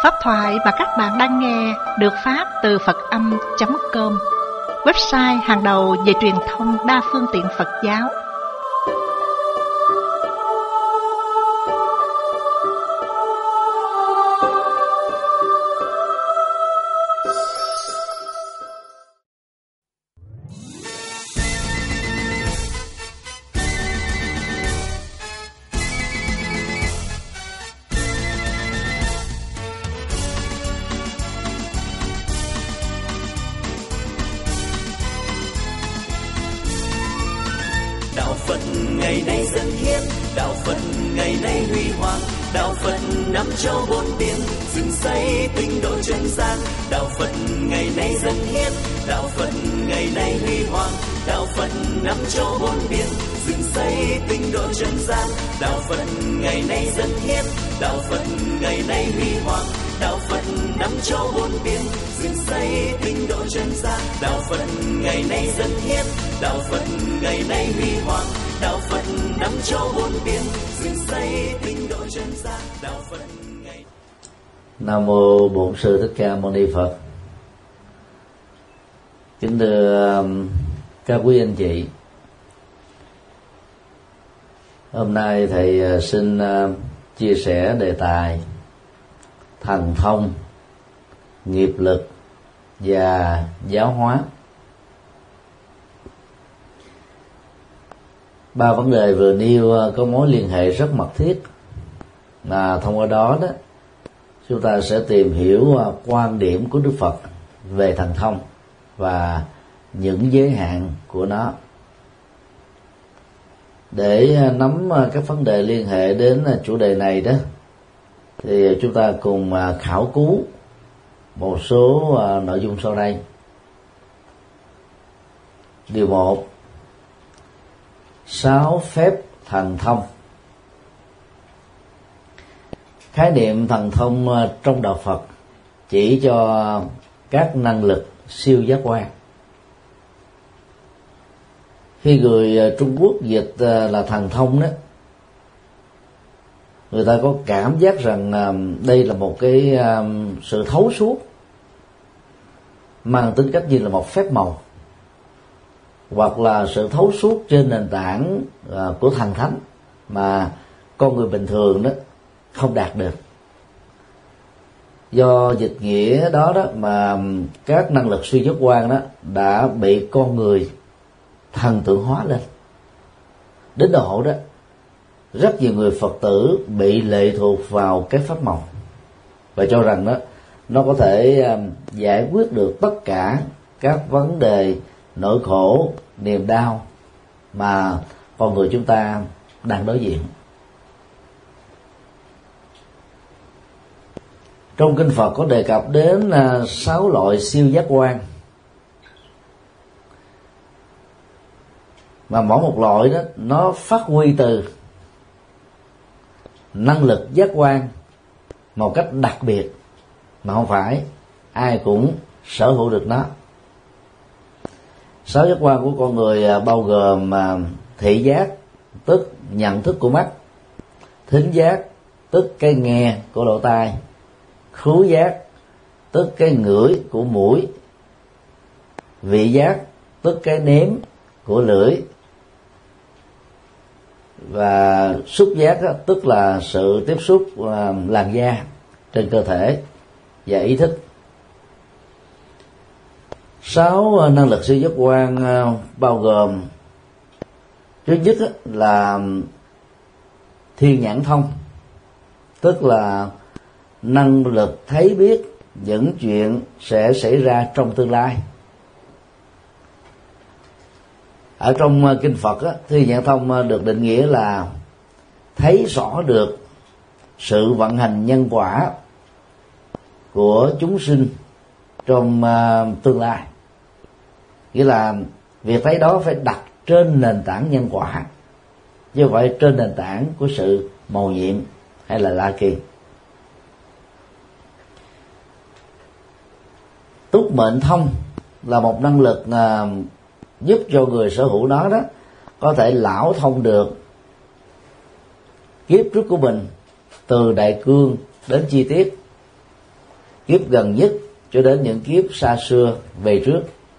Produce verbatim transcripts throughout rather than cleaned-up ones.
Pháp thoại mà các bạn đang nghe được phát từ Phật Âm chấm com, website hàng đầu về truyền thông đa phương tiện Phật giáo. Ngày nay dân hiến, đạo Phật ngày nay huy hoàng, đạo Phật năm châu bốn biển, dựng xây tinh độ chân gian. Đạo Phật ngày nay dân hiến, đạo Phật ngày nay huy hoàng, đạo Phật năm châu bốn biển, dựng xây tinh độ chân gian. Đạo Phật ngày nay dân hiến, đạo Phật ngày nay huy hoàng, đạo Phật năm châu bốn biển, dựng xây tinh độ chân gian. Đạo Phật ngày nay dân hiến, đạo Phật ngày nay huy hoàng, đạo Phật năm châu bốn biển, dựng xây tinh độ chân gian. Đạo Phật ngày. Nam mô Bổn Sư Thích Ca Mâu Ni Phật. Kính thưa các quý anh chị, hôm nay thầy xin chia sẻ đề tài thần thông, nghiệp lực và giáo hóa. Ba vấn đề vừa nêu có mối liên hệ rất mật thiết, mà thông qua đó đó chúng ta sẽ tìm hiểu quan điểm của Đức Phật về thần thông và những giới hạn của nó. Để nắm các vấn đề liên hệ đến chủ đề này đó, thì chúng ta cùng khảo cứu một số nội dung sau đây. Điều một: sáu phép thần thông. Khái niệm thần thông trong đạo Phật chỉ cho các năng lực siêu giác quan. Khi người Trung Quốc dịch là thần thông đó, người ta có cảm giác rằng đây là một cái sự thấu suốt mang tính cách như là một phép màu, hoặc là sự thấu suốt trên nền tảng của thần thánh mà con người bình thường đó không đạt được. Do dịch nghĩa đó đó mà các năng lực suy giác quan đó đã bị con người thần tượng hóa lên, đến độ đó rất nhiều người Phật tử bị lệ thuộc vào cái pháp màu và cho rằng đó nó có thể giải quyết được tất cả các vấn đề nỗi khổ, niềm đau mà con người chúng ta đang đối diện. Trong kinh Phật có đề cập đến sáu loại siêu giác quan, mà mỗi một loại đó nó phát huy từ năng lực giác quan một cách đặc biệt, mà không phải ai cũng sở hữu được nó. Sáu giác quan của con người bao gồm thị giác, tức nhận thức của mắt; thính giác, tức cái nghe của lỗ tai; khứu giác, tức cái ngửi của mũi; vị giác, tức cái nếm của lưỡi; và xúc giác đó, tức là sự tiếp xúc làn da trên cơ thể; và ý thức. Sáu năng lực siêu giác quan bao gồm: thứ nhất là thiên nhãn thông, tức là năng lực thấy biết những chuyện sẽ xảy ra trong tương lai. Ở trong kinh Phật á, thiên nhãn thông được định nghĩa là thấy rõ được sự vận hành nhân quả của chúng sinh trong uh, tương lai. Nghĩa là việc thấy đó phải đặt trên nền tảng nhân quả, chứ không phải trên nền tảng của sự mầu nhiệm hay là la kỳ. Túc mệnh thông là một năng lực uh, giúp cho người sở hữu nó đó có thể lão thông được kiếp trước của mình từ đại cương đến chi tiết, kiếp gần nhất cho đến những kiếp xa xưa về trước.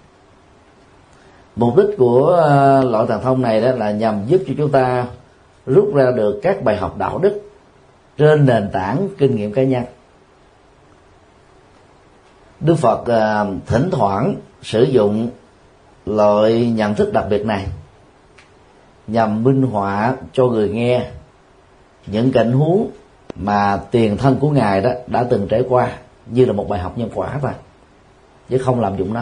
Mục đích của loại thần thông này đó là nhằm giúp cho chúng ta rút ra được các bài học đạo đức trên nền tảng kinh nghiệm cá nhân. Đức Phật uh, thỉnh thoảng sử dụng loại nhận thức đặc biệt này nhằm minh họa cho người nghe những cảnh huống mà tiền thân của Ngài đó đã từng trải qua, như là một bài học nhân quả thôi, chứ không lạm dụng nó.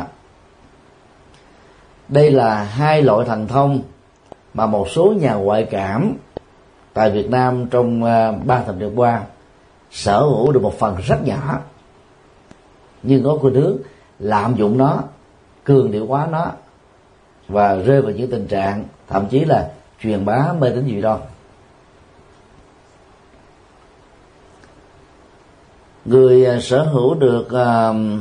Đây là hai loại thần thông mà một số nhà ngoại cảm tại Việt Nam trong uh, ba thập niên qua sở hữu được một phần rất nhỏ, nhưng có khuynh hướng lạm dụng nó, cường điệu hóa nó và rơi vào những tình trạng thậm chí là truyền bá mê tín dị đoan. Người sở hữu được uh,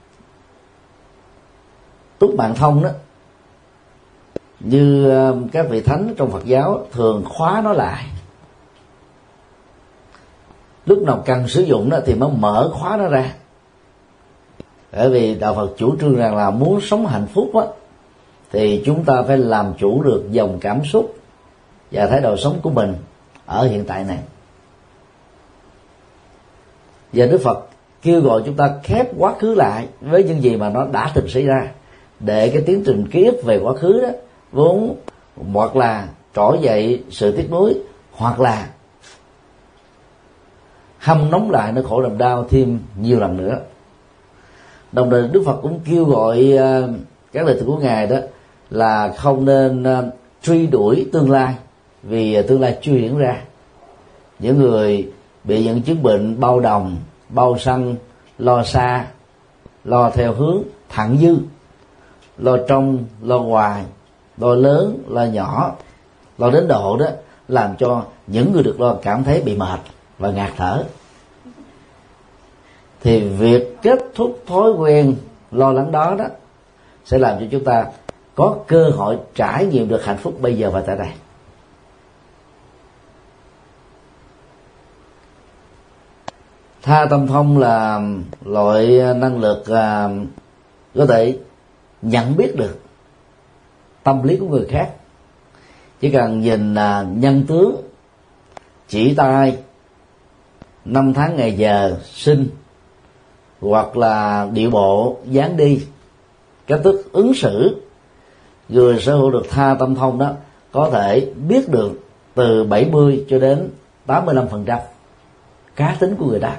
túc mạng thông đó, như uh, các vị thánh trong Phật giáo thường khóa nó lại, lúc nào cần sử dụng đó thì mới mở khóa nó ra. Bởi vì đạo Phật chủ trương rằng là muốn sống hạnh phúc á, thì chúng ta phải làm chủ được dòng cảm xúc và thái độ sống của mình ở hiện tại này. Và Đức Phật kêu gọi chúng ta khép quá khứ lại với những gì mà nó đã từng xảy ra, để cái tiến trình ký ức về quá khứ đó vốn hoặc là trỗi dậy sự tiếc nuối, hoặc là hâm nóng lại nỗi khổ niềm đau thêm nhiều lần nữa. Đồng thời Đức Phật cũng kêu gọi uh, các đệ tử của Ngài đó là không nên uh, truy đuổi tương lai, vì uh, tương lai chưa diễn ra. Những người bị những chứng bệnh bao đồng, bao sân, lo xa, lo theo hướng thặng dư, lo trong, lo ngoài, lo lớn, lo nhỏ, lo đến độ đó làm cho những người được lo cảm thấy bị mệt và ngạt thở. Thì việc kết thúc thói quen lo lắng đó đó sẽ làm cho chúng ta có cơ hội trải nghiệm được hạnh phúc bây giờ và tại đây. Tha tâm thông là loại năng lực à, có thể nhận biết được tâm lý của người khác. Chỉ cần nhìn à, nhân tướng, chỉ tay, năm tháng ngày giờ sinh, hoặc là điệu bộ, dáng đi, cách thức ứng xử, người sở hữu được tha tâm thông đó có thể biết được từ bảy mươi cho đến tám mươi lăm phần trăm cá tính của người ta.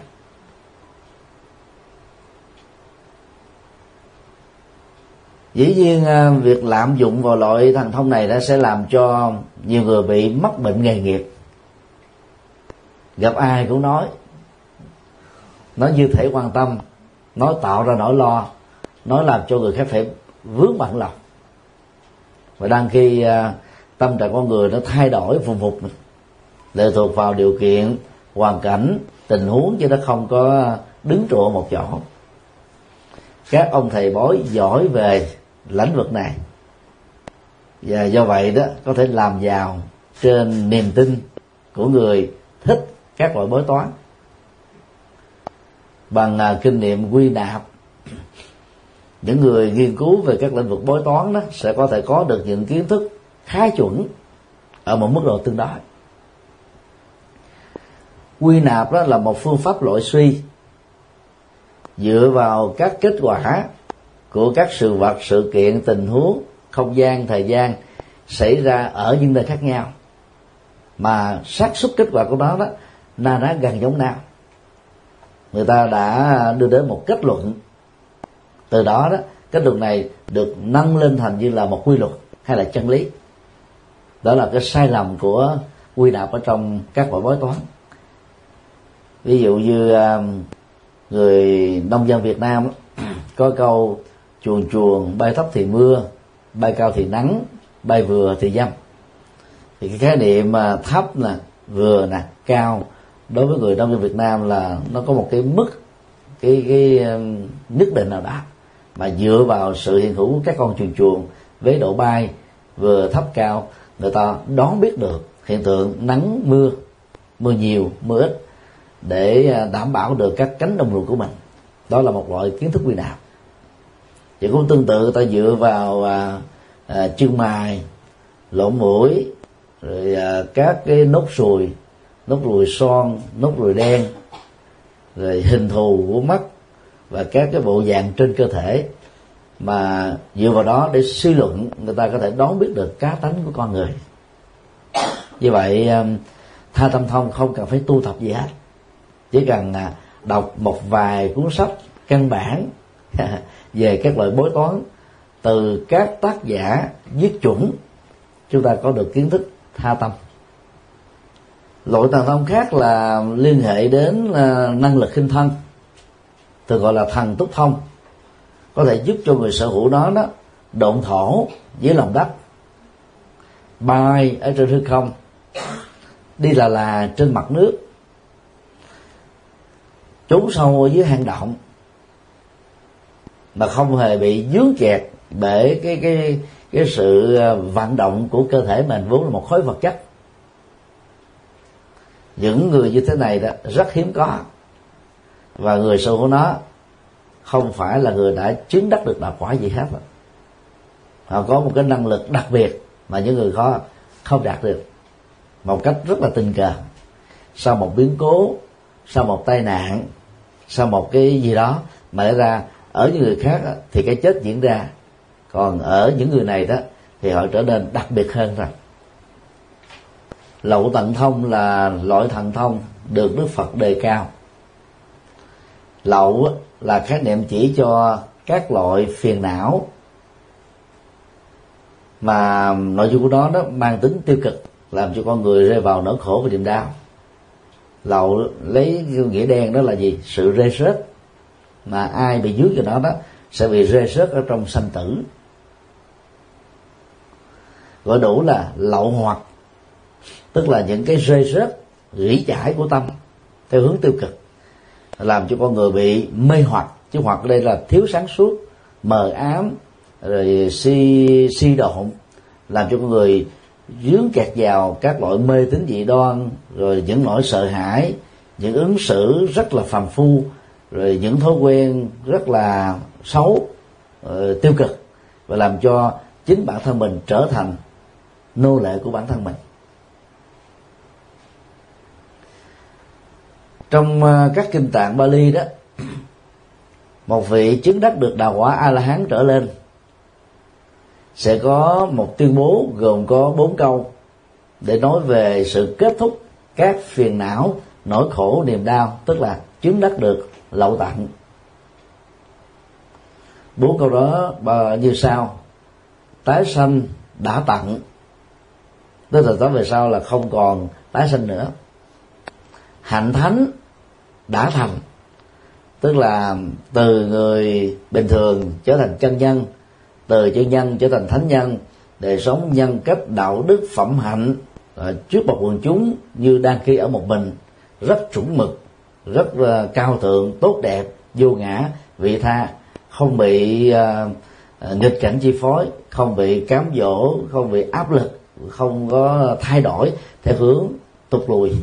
Dĩ nhiên việc lạm dụng vào loại thần thông này đã sẽ làm cho nhiều người bị mắc bệnh nghề nghiệp. Gặp ai cũng nói, nói như thể quan tâm, nói tạo ra nỗi lo, nói làm cho người khác phải vướng bận lòng. Và đang khi uh, tâm trạng con người nó thay đổi vùng vụt, lệ thuộc vào điều kiện, hoàn cảnh, tình huống, chứ nó không có đứng trụ một chỗ. Các ông thầy bói giỏi về lĩnh vực này, và do vậy đó có thể làm giàu trên niềm tin của người thích các loại bói toán. Bằng uh, kinh nghiệm quy nạp, những người nghiên cứu về các lĩnh vực bói toán đó sẽ có thể có được những kiến thức khá chuẩn ở một mức độ tương đối. Quy nạp đó là một phương pháp loại suy dựa vào các kết quả của các sự vật, sự kiện, tình huống, không gian, thời gian xảy ra ở những nơi khác nhau, mà xác suất kết quả của nó đó na ná gần giống nhau. Người ta đã đưa đến một kết luận, từ đó đó kết luận này được nâng lên thành như là một quy luật hay là chân lý. Đó là cái sai lầm của quy nạp ở trong các loại bói toán. Ví dụ như người nông dân Việt Nam có câu chuồn chuồn bay thấp thì mưa, bay cao thì nắng, bay vừa thì dâm. Thì cái khái niệm mà thấp nè, vừa nè, cao đối với người nông dân Việt Nam là nó có một cái mức cái cái nhất định nào đó, mà dựa vào sự hiện hữu của các con chuồn chuồn với độ bay vừa thấp cao, người ta đoán biết được hiện tượng nắng mưa, mưa nhiều mưa ít, để đảm bảo được các cánh đồng ruộng của mình. Đó là một loại kiến thức quy nạp. Thì cũng tương tự, ta dựa vào à, à, chân mày, lỗ mũi, rồi à, các cái nốt ruồi, nốt ruồi son, nốt ruồi đen, rồi hình thù của mắt và các cái bộ dạng trên cơ thể, mà dựa vào đó để suy luận, người ta có thể đoán biết được cá tánh của con người. Như vậy Tha Tâm Thông không cần phải tu tập gì hết, chỉ cần đọc một vài cuốn sách căn bản về các loại bói toán từ các tác giả viết chuẩn, chúng ta có được kiến thức tha tâm. Loại thần thông khác là liên hệ đến năng lực khinh thân, thường gọi là thần túc thông, có thể giúp cho người sở hữu đó đó độn thổ dưới lòng đất, bay ở trên hư không, đi là là trên mặt nước, trốn sâu ở dưới hang động mà không hề bị vướng kẹt bởi cái cái cái sự vận động của cơ thể mình vốn là một khối vật chất. Những người như thế này đó rất hiếm có, và người sở hữu nó không phải là người đã chứng đắc được đạo quả gì hết. Họ có một cái năng lực đặc biệt mà những người khó không đạt được, một cách rất là tình cờ. Sau một biến cố, sau một tai nạn, sau một cái gì đó mà lẽ ra ở những người khác thì cái chết diễn ra, còn ở những người này đó thì họ trở nên đặc biệt hơn rồi. Lậu tận thông là loại thần thông được Đức Phật đề cao. Lậu là khái niệm chỉ cho các loại phiền não mà nội dung của nó đó mang tính tiêu cực, làm cho con người rơi vào nỗi khổ và niềm đau. Lậu lấy nghĩa đen đó là gì? Sự rơi rớt, mà ai bị dướng vào nó đó sẽ bị rơi rớt ở trong sanh tử. Gọi đủ là lậu hoặc, tức là những cái rơi rớt rỉ chải của tâm theo hướng tiêu cực, làm cho con người bị mê hoặc. Chứ hoặc ở đây là thiếu sáng suốt, mờ ám, rồi si si độn, làm cho con người dướng kẹt vào các loại mê tín dị đoan, rồi những nỗi sợ hãi, những ứng xử rất là phàm phu, rồi những thói quen rất là xấu, uh, tiêu cực, và làm cho chính bản thân mình trở thành nô lệ của bản thân mình. Trong uh, các kinh tạng Bali đó, một vị chứng đắc được đạo quả A La Hán trở lên sẽ có một tuyên bố gồm có bốn câu để nói về sự kết thúc các phiền não, nỗi khổ, niềm đau, tức là chứng đắc được lậu tận. Bốn câu đó như sau: tái sanh đã tận, tức là tới về sau là không còn tái sanh nữa. Hạnh thánh đã thành, tức là từ người bình thường trở thành chân nhân, từ chân nhân trở thành thánh nhân, để sống nhân cách đạo đức phẩm hạnh trước một quần chúng như đăng ký ở một mình, rất chuẩn mực, rất cao thượng, tốt đẹp, vô ngã, vị tha, không bị uh, nghịch cảnh chi phối, không bị cám dỗ, không bị áp lực, không có thay đổi theo hướng tụt lùi.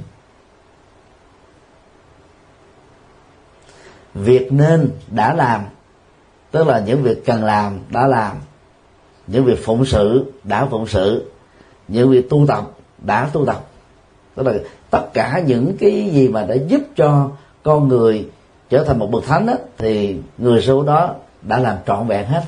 Việc nên đã làm, tức là những việc cần làm đã làm, những việc phụng sự đã phụng sự, những việc tu tập đã tu tập, tức là tất cả những cái gì mà đã giúp cho con người trở thành một bậc thánh đó, thì người số đó đã làm trọn vẹn hết,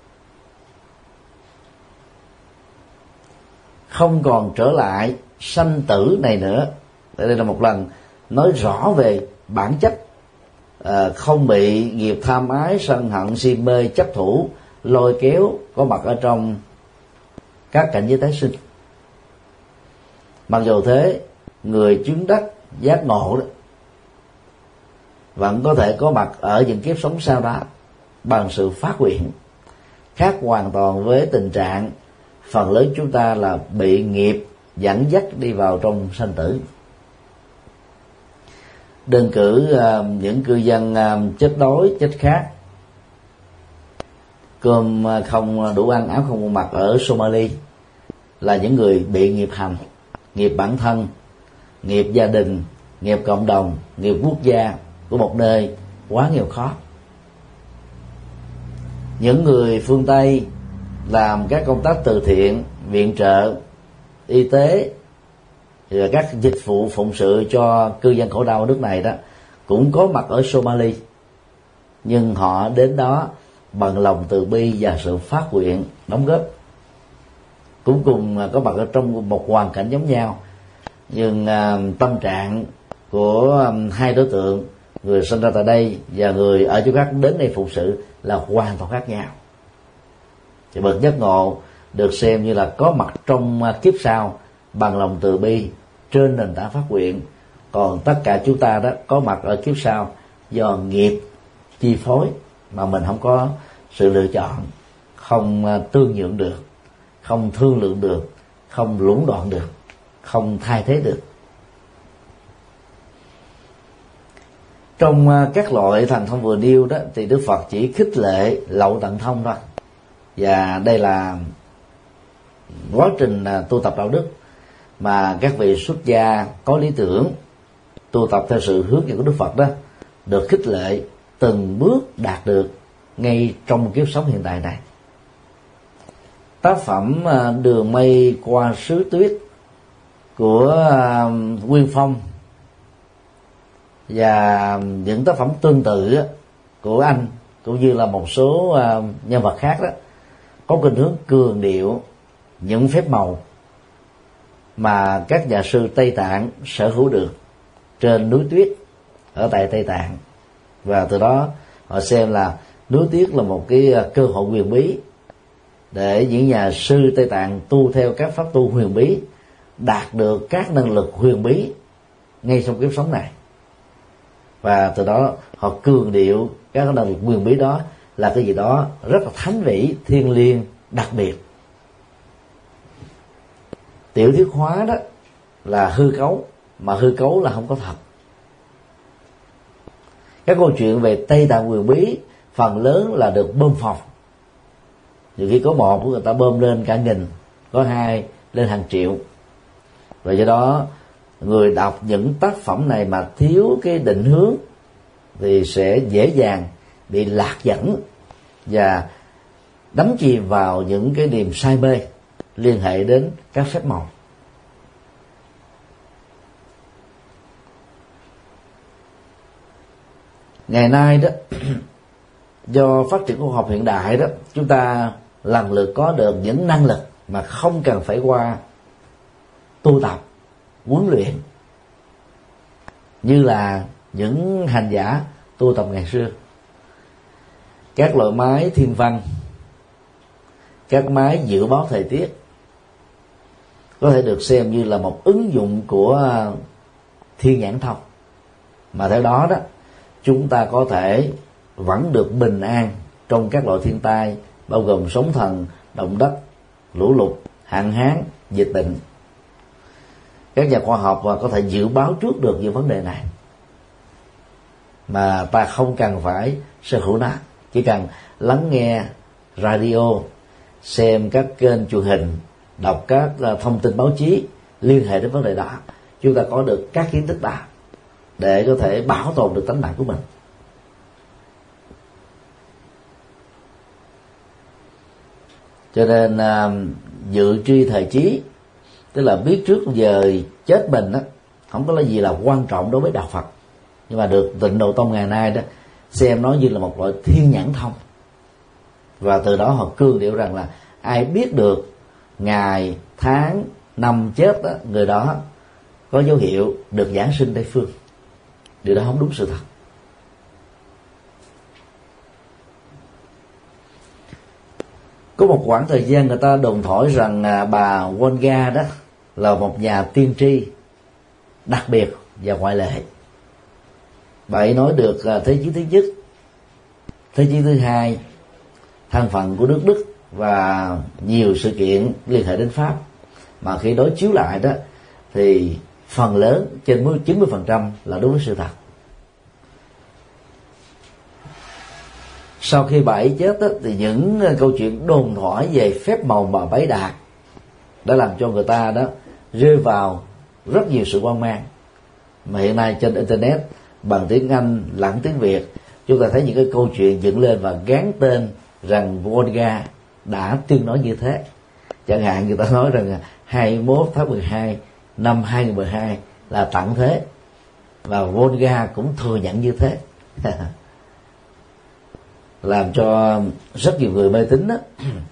không còn trở lại sanh tử này nữa. Đây là một lần nói rõ về bản chất, à, không bị nghiệp tham ái, sân hận, si mê, chấp thủ lôi kéo có mặt ở trong các cảnh giới tái sinh. Mặc dù thế, người chứng đắc giác ngộ đó vẫn có thể có mặt ở những kiếp sống sau đó bằng sự phát nguyện, khác hoàn toàn với tình trạng phần lớn chúng ta là bị nghiệp dẫn dắt đi vào trong sanh tử. Đơn cử uh, những cư dân uh, chết đói, chết khát, cơm không đủ ăn, áo không mặc ở Somalia, là những người bị nghiệp hành, nghiệp bản thân, nghiệp gia đình, nghiệp cộng đồng, nghiệp quốc gia của một nơi quá nghèo khó. Những người phương Tây làm các công tác từ thiện, viện trợ, y tế, rồi các dịch vụ phụng sự cho cư dân khổ đau ở nước này đó, cũng có mặt ở Somalia, nhưng họ đến đó bằng lòng từ bi và sự phát nguyện đóng góp, cũng cùng có mặt ở trong một hoàn cảnh giống nhau, nhưng uh, tâm trạng của um, hai đối tượng, người sinh ra tại đây và người ở chỗ khác đến đây phụng sự, là hoàn toàn khác nhau. Thì bậc giác ngộ được xem như là có mặt trong uh, kiếp sau bằng lòng từ bi trên nền tảng phát nguyện, còn tất cả chúng ta đó có mặt ở kiếp sau do nghiệp chi phối mà mình không có sự lựa chọn, không uh, tương nhượng được, không thương lượng được, không lũng đoạn được, không thay thế được. Trong uh, các loại thần thông vừa nêu đó thì Đức Phật chỉ khích lệ lậu tận thông thôi, và đây là quá trình uh, tu tập đạo đức mà các vị xuất gia có lý tưởng tu tập theo sự hướng dẫn của Đức Phật đó được khích lệ từng bước đạt được ngay trong kiếp sống hiện tại này. Tác phẩm uh, Đường mây qua xứ tuyết của uh, Nguyên Phong và những tác phẩm tương tự của anh cũng như là một số uh, nhân vật khác đó có khuynh hướng cường điệu những phép màu mà các nhà sư Tây Tạng sở hữu được trên núi tuyết ở tại Tây Tạng, và từ đó họ xem là núi tuyết là một cái cơ hội huyền bí để những nhà sư Tây Tạng tu theo các pháp tu huyền bí đạt được các năng lực huyền bí ngay trong kiếp sống này, và từ đó họ cường điệu các năng lực huyền bí đó là cái gì đó rất là thánh vĩ, thiêng liêng, đặc biệt. Tiểu thuyết hóa đó là hư cấu, mà hư cấu là không có thật. Các câu chuyện về Tây Tạng huyền bí phần lớn là được bơm phọc, nhiều khi có một của người ta bơm lên cả nghìn, có hai lên hàng triệu, và do đó người đọc những tác phẩm này mà thiếu cái định hướng thì sẽ dễ dàng bị lạc dẫn và đắm chìm vào những cái niềm say mê liên hệ đến các phép màu. Ngày nay đó do phát triển khoa học hiện đại đó, chúng ta lần lượt có được những năng lực mà không cần phải qua tu tập, huấn luyện, như là những hành giả tu tập ngày xưa. Các loại máy thiên văn, các máy dự báo thời tiết có thể được xem như là một ứng dụng của thiên nhãn thông, mà theo đó đó chúng ta có thể vẫn được bình an trong các loại thiên tai, bao gồm sóng thần, động đất, lũ lụt, hạn hán, dịch bệnh. Các nhà khoa học có thể dự báo trước được những vấn đề này, mà ta không cần phải sở hữu nó, chỉ cần lắng nghe radio, xem các kênh truyền hình, đọc các thông tin báo chí liên hệ đến vấn đề đó, chúng ta có được các kiến thức đó để có thể bảo tồn được tánh mạng của mình. Cho nên uh, dự tri thời chí, tức là biết trước giờ chết mình đó, không có là gì là quan trọng đối với đạo Phật, nhưng mà được Tịnh Độ Tông ngày nay đó xem nó như là một loại thiên nhãn thông, và từ đó họ cương điệu rằng là ai biết được ngày, tháng, năm chết đó, người đó có dấu hiệu được giáng sinh Tây phương. Điều đó không đúng sự thật. Có một khoảng thời gian người ta đồn thổi rằng bà Volga đó là một nhà tiên tri đặc biệt và ngoại lệ. Bà ấy nói được thế chiến thứ nhất, thế chiến thứ hai, thân phận của nước Đức và nhiều sự kiện liên hệ đến Pháp, mà khi đối chiếu lại đó thì phần lớn trên chín mươi phần trăm là đúng với sự thật. Sau khi bà ấy chết đó, thì những câu chuyện đồn thoại về phép màu bà bấy đạt đã làm cho người ta đó rơi vào rất nhiều sự hoang mang. Mà hiện nay trên internet bằng tiếng Anh lẫn tiếng Việt, chúng ta thấy những cái câu chuyện dựng lên và gán tên rằng Volga đã tuyên nói như thế. Chẳng hạn người ta nói rằng hai mươi mốt tháng mười hai năm hai nghìn mười hai là tận thế, và Volga cũng thừa nhận như thế. Làm cho rất nhiều người mê tín đó,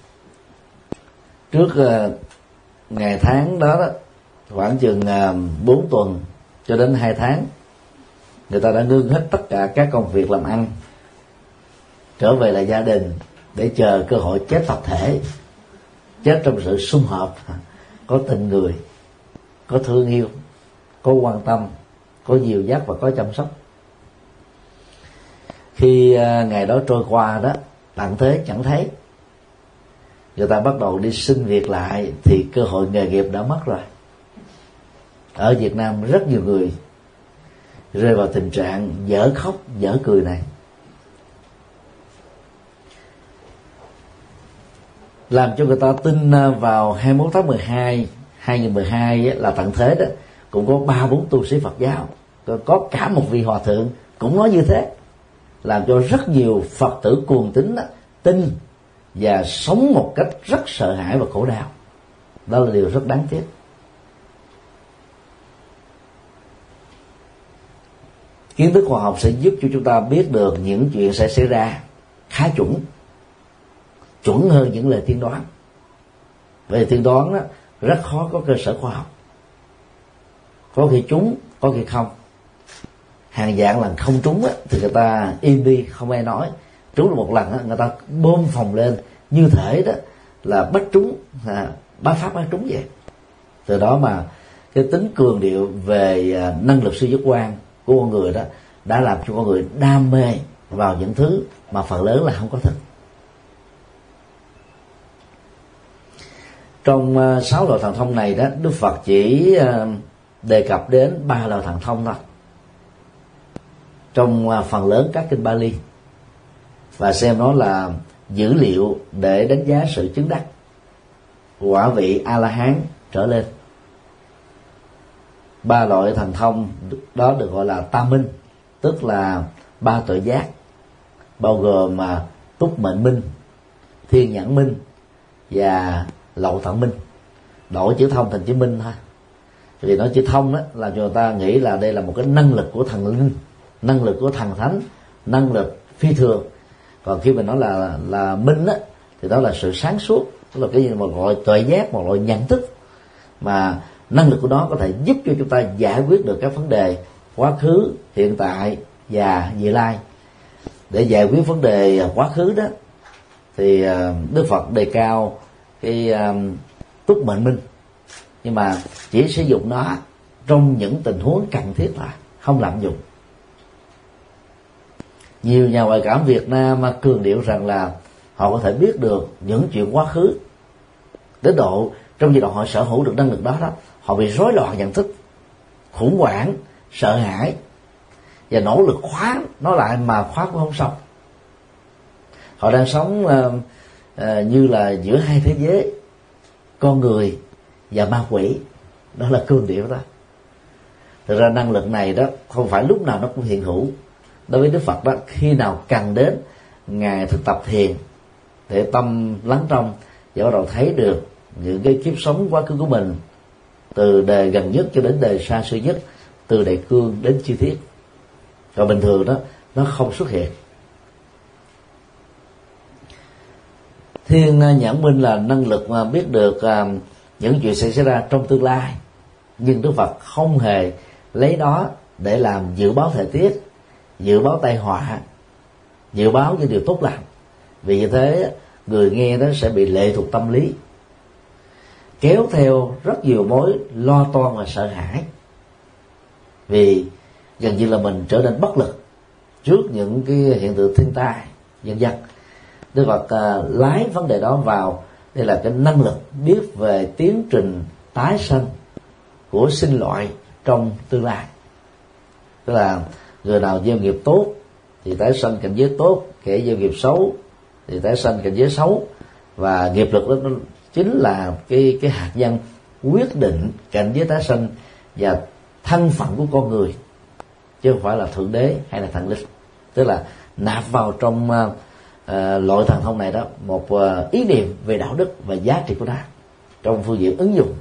trước uh, ngày tháng đó, đó khoảng chừng bốn uh, tuần cho đến hai tháng, người ta đã ngưng hết tất cả các công việc làm ăn, trở về lại gia đình để chờ cơ hội chết tập thể, chết trong sự sum họp, có tình người, có thương yêu, có quan tâm, có dìu dắt và có chăm sóc. Khi uh, ngày đó trôi qua đó, tận thế chẳng thấy, người ta bắt đầu đi xin việc lại thì cơ hội nghề nghiệp đã mất rồi. Ở Việt Nam rất nhiều người rơi vào tình trạng dở khóc dở cười này. Làm cho người ta tin vào hai mươi mốt tháng mười hai hai nghìn mười hai là tận thế đó, cũng có ba bốn tu sĩ Phật giáo, có cả một vị hòa thượng cũng nói như thế, làm cho rất nhiều Phật tử cuồng tín đó, tin và sống một cách rất sợ hãi và khổ đau. Đó là điều rất đáng tiếc. Kiến thức khoa học sẽ giúp cho chúng ta biết được những chuyện sẽ xảy ra khá chuẩn, chuẩn hơn những lời tiên đoán. Về tiên đoán đó, rất khó có cơ sở khoa học, có khi trúng, có khi không. Hàng dạng lần không trúng á, thì người ta im đi, không ai nói. Trúng là một lần á, người ta bơm phồng lên như thể đó là bắt trúng, à, bá pháp bắt trúng vậy. Từ đó mà cái tính cường điệu về à, năng lực siêu giác quan của con người đó đã làm cho con người đam mê vào những thứ mà phần lớn là không có thực. Trong uh, sáu loại thần thông này đó, Đức Phật chỉ uh, đề cập đến ba loại thần thông thôi trong uh, phần lớn các kinh Bali, và xem nó là dữ liệu để đánh giá sự chứng đắc quả vị A La Hán trở lên. Ba loại thần thông đó được gọi là tam minh, tức là ba tuệ giác, bao gồm mà túc mệnh minh, thiên nhãn minh và lậu tận minh. Đổi chữ thông thành chữ minh thôi, vì nói chữ thông đó làm cho người ta nghĩ là đây là một cái năng lực của thần linh, năng lực của thần thánh, năng lực phi thường. Còn khi mình nói là là minh á, thì đó là sự sáng suốt, tức là cái gì một loại tuệ giác, một loại nhận thức mà năng lực của nó có thể giúp cho chúng ta giải quyết được các vấn đề quá khứ, hiện tại và vị lai. Để giải quyết vấn đề quá khứ đó thì Đức Phật đề cao cái um, túc mệnh minh, nhưng mà chỉ sử dụng nó trong những tình huống cần thiết là không lạm dụng. Nhiều nhà ngoại cảm Việt Nam cường điệu rằng là họ có thể biết được những chuyện quá khứ đến độ trong giai đoạn họ sở hữu được năng lực đó đó, họ bị rối loạn nhận thức, khủng hoảng, sợ hãi và nỗ lực khóa nó lại mà khóa cũng không xong. Họ đang sống uh, uh, như là giữa hai thế giới, con người và ma quỷ. Đó là cương điệu đó. Thực ra năng lực này đó không phải lúc nào nó cũng hiện hữu. Đối với Đức Phật đó, khi nào cần đến, Ngài thực tập thiền để tâm lắng trong và bắt đầu thấy được những cái kiếp sống quá khứ của mình, từ đời gần nhất cho đến đời xa xôi nhất, từ đại cương đến chi tiết. Còn bình thường đó nó không xuất hiện. Thiên nhãn minh là năng lực mà biết được uh, những chuyện sẽ xảy ra trong tương lai, nhưng Đức Phật không hề lấy đó để làm dự báo thời tiết, dự báo tai họa, dự báo những điều tốt lành. Vì như thế người nghe đó sẽ bị lệ thuộc tâm lý, kéo theo rất nhiều mối lo toan và sợ hãi, vì gần như là mình trở nên bất lực trước những cái hiện tượng thiên tai vân vân. Đức Phật uh, lái vấn đề đó vào đây là cái năng lực biết về tiến trình tái sanh của sinh loại trong tương lai. Tức là người nào gieo nghiệp tốt thì tái sanh cảnh giới tốt, kẻ gieo nghiệp xấu thì tái sanh cảnh giới xấu, và nghiệp lực đó nó chính là cái cái hạt nhân quyết định cảnh giới tái sanh và thân phận của con người, chứ không phải là thượng đế hay là thần linh. Tức là nạp vào trong uh, à, loại thần thông này đó một à, ý niệm về đạo đức và giá trị của nó trong phương diện ứng dụng.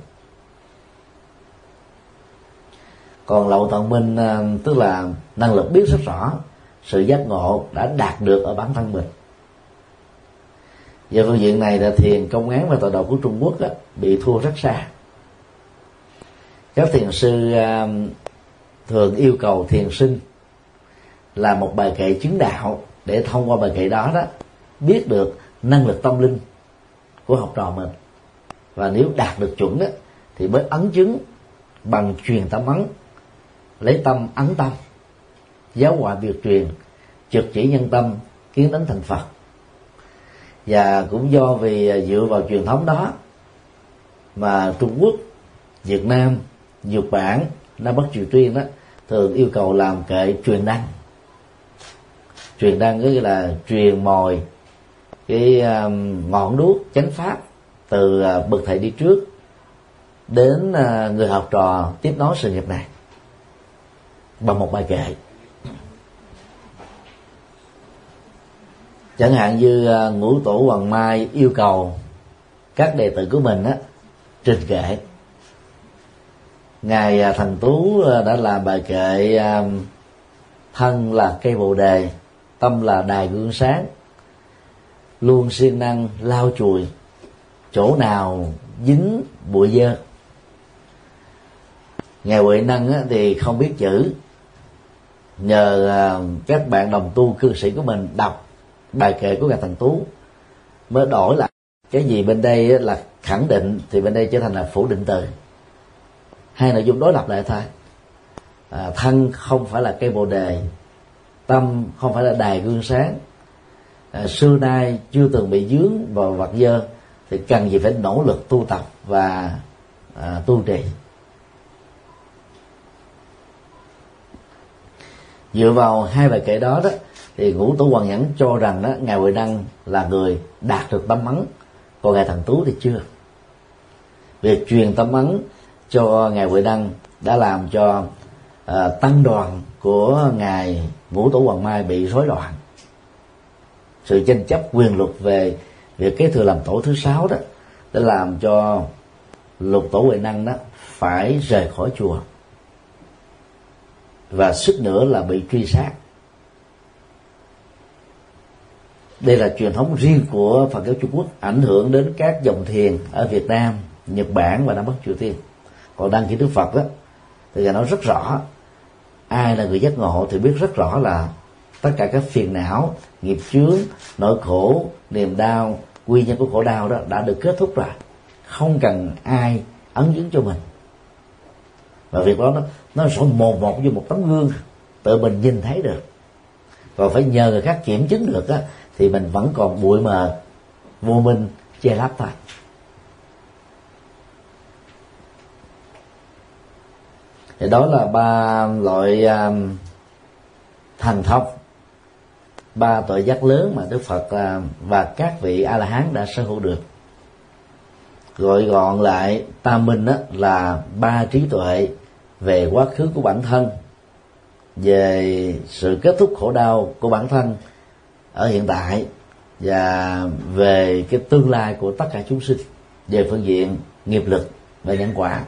Còn lậu thần minh à, tức là năng lực biết rất rõ sự giác ngộ đã đạt được ở bản thân mình. Về phương diện này là thiền công án và tọa độ của Trung Quốc á, bị thua rất xa. Các thiền sư à, thường yêu cầu thiền sinh là một bài kệ chứng đạo để thông qua bài kệ đó đó biết được năng lực tâm linh của học trò mình, và nếu đạt được chuẩn đó thì mới ấn chứng bằng truyền tâm ấn, lấy tâm ấn tâm, giáo hóa việc truyền, trực chỉ nhân tâm, kiến tánh thành Phật. Và cũng do vì dựa vào truyền thống đó mà Trung Quốc, Việt Nam, Nhật Bản, Nam Bắc Triều Tiên đó thường yêu cầu làm kệ truyền đăng. Truyền đăng có nghĩa là truyền mồi cái um, ngọn đuốc chánh pháp từ uh, bậc thầy đi trước đến uh, người học trò tiếp nối sự nghiệp này bằng một bài kệ. Chẳng hạn như uh, Ngũ Tổ Hoàng Mai yêu cầu các đệ tử của mình á trình kệ. Ngài uh, Thần Tú uh, đã làm bài kệ uh, thân là cây bồ đề, tâm là đài gương sáng, luôn siêng năng lau chùi chỗ nào dính bụi dơ. Ngài Huệ Năng á, thì không biết chữ, nhờ à, các bạn đồng tu cư sĩ của mình đọc bài kệ của ngài Thần Tú mới đổi lại cái gì bên đây á, là khẳng định thì bên đây trở thành là phủ định từ. Hai nội dung đối lập lại thôi. À, thân không phải là cây bồ đề, tâm không phải là đài gương sáng, à, xưa nay chưa từng bị dướng vào vật dơ, thì cần gì phải nỗ lực tu tập và à, tu trì. Dựa vào hai bài kệ đó đó thì Ngũ Tổ Hoàng Nhẫn cho rằng đó ngài Huệ Năng là người đạt được tâm ấn, còn ngài Thần Tú thì chưa. Việc truyền tâm ấn cho ngài Huệ Năng đã làm cho à, tăng đoàn của ngài Ngũ Tổ Hoàng Mai bị rối loạn. Sự tranh chấp quyền luật về việc kế thừa làm tổ thứ sáu đó đã làm cho Lục Tổ Huệ Năng đó phải rời khỏi chùa, và suýt nữa là bị truy sát. Đây là truyền thống riêng của Phật giáo Trung Quốc, ảnh hưởng đến các dòng thiền ở Việt Nam, Nhật Bản và Nam Bắc Triều Tiên. Còn đăng ký Đức Phật đó thì Ngài nói rất rõ, ai là người giác ngộ thì biết rất rõ là tất cả các phiền não, nghiệp chướng, nỗi khổ, niềm đau, nguyên nhân của khổ đau đó đã được kết thúc rồi, không cần ai ấn chứng cho mình. Và việc đó nó nó rõ một một như một tấm gương tự mình nhìn thấy được, còn phải nhờ người khác kiểm chứng được á thì mình vẫn còn bụi mờ vô minh che lấp thôi. Thì đó là ba loại um, thần thông, ba tội giác lớn mà Đức Phật uh, và các vị A La Hán đã sở hữu được. Gọi gọn lại tam minh đó là ba trí tuệ về quá khứ của bản thân, về sự kết thúc khổ đau của bản thân ở hiện tại, và về cái tương lai của tất cả chúng sinh về phương diện nghiệp lực và nhân quả.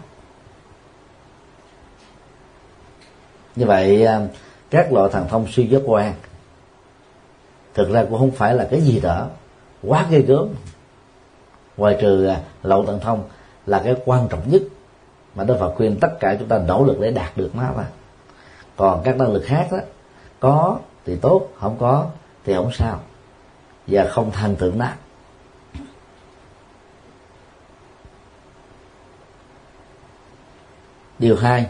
Như vậy các loại thần thông suy giác quan thực ra cũng không phải là cái gì đó quá ghê gớm, ngoài trừ lậu thần thông là cái quan trọng nhất mà Đức Phật khuyên tất cả chúng ta nỗ lực để đạt được nó mà. Còn các năng lực khác đó, có thì tốt, không có thì không sao, và không thành tượng nát. Điều hai,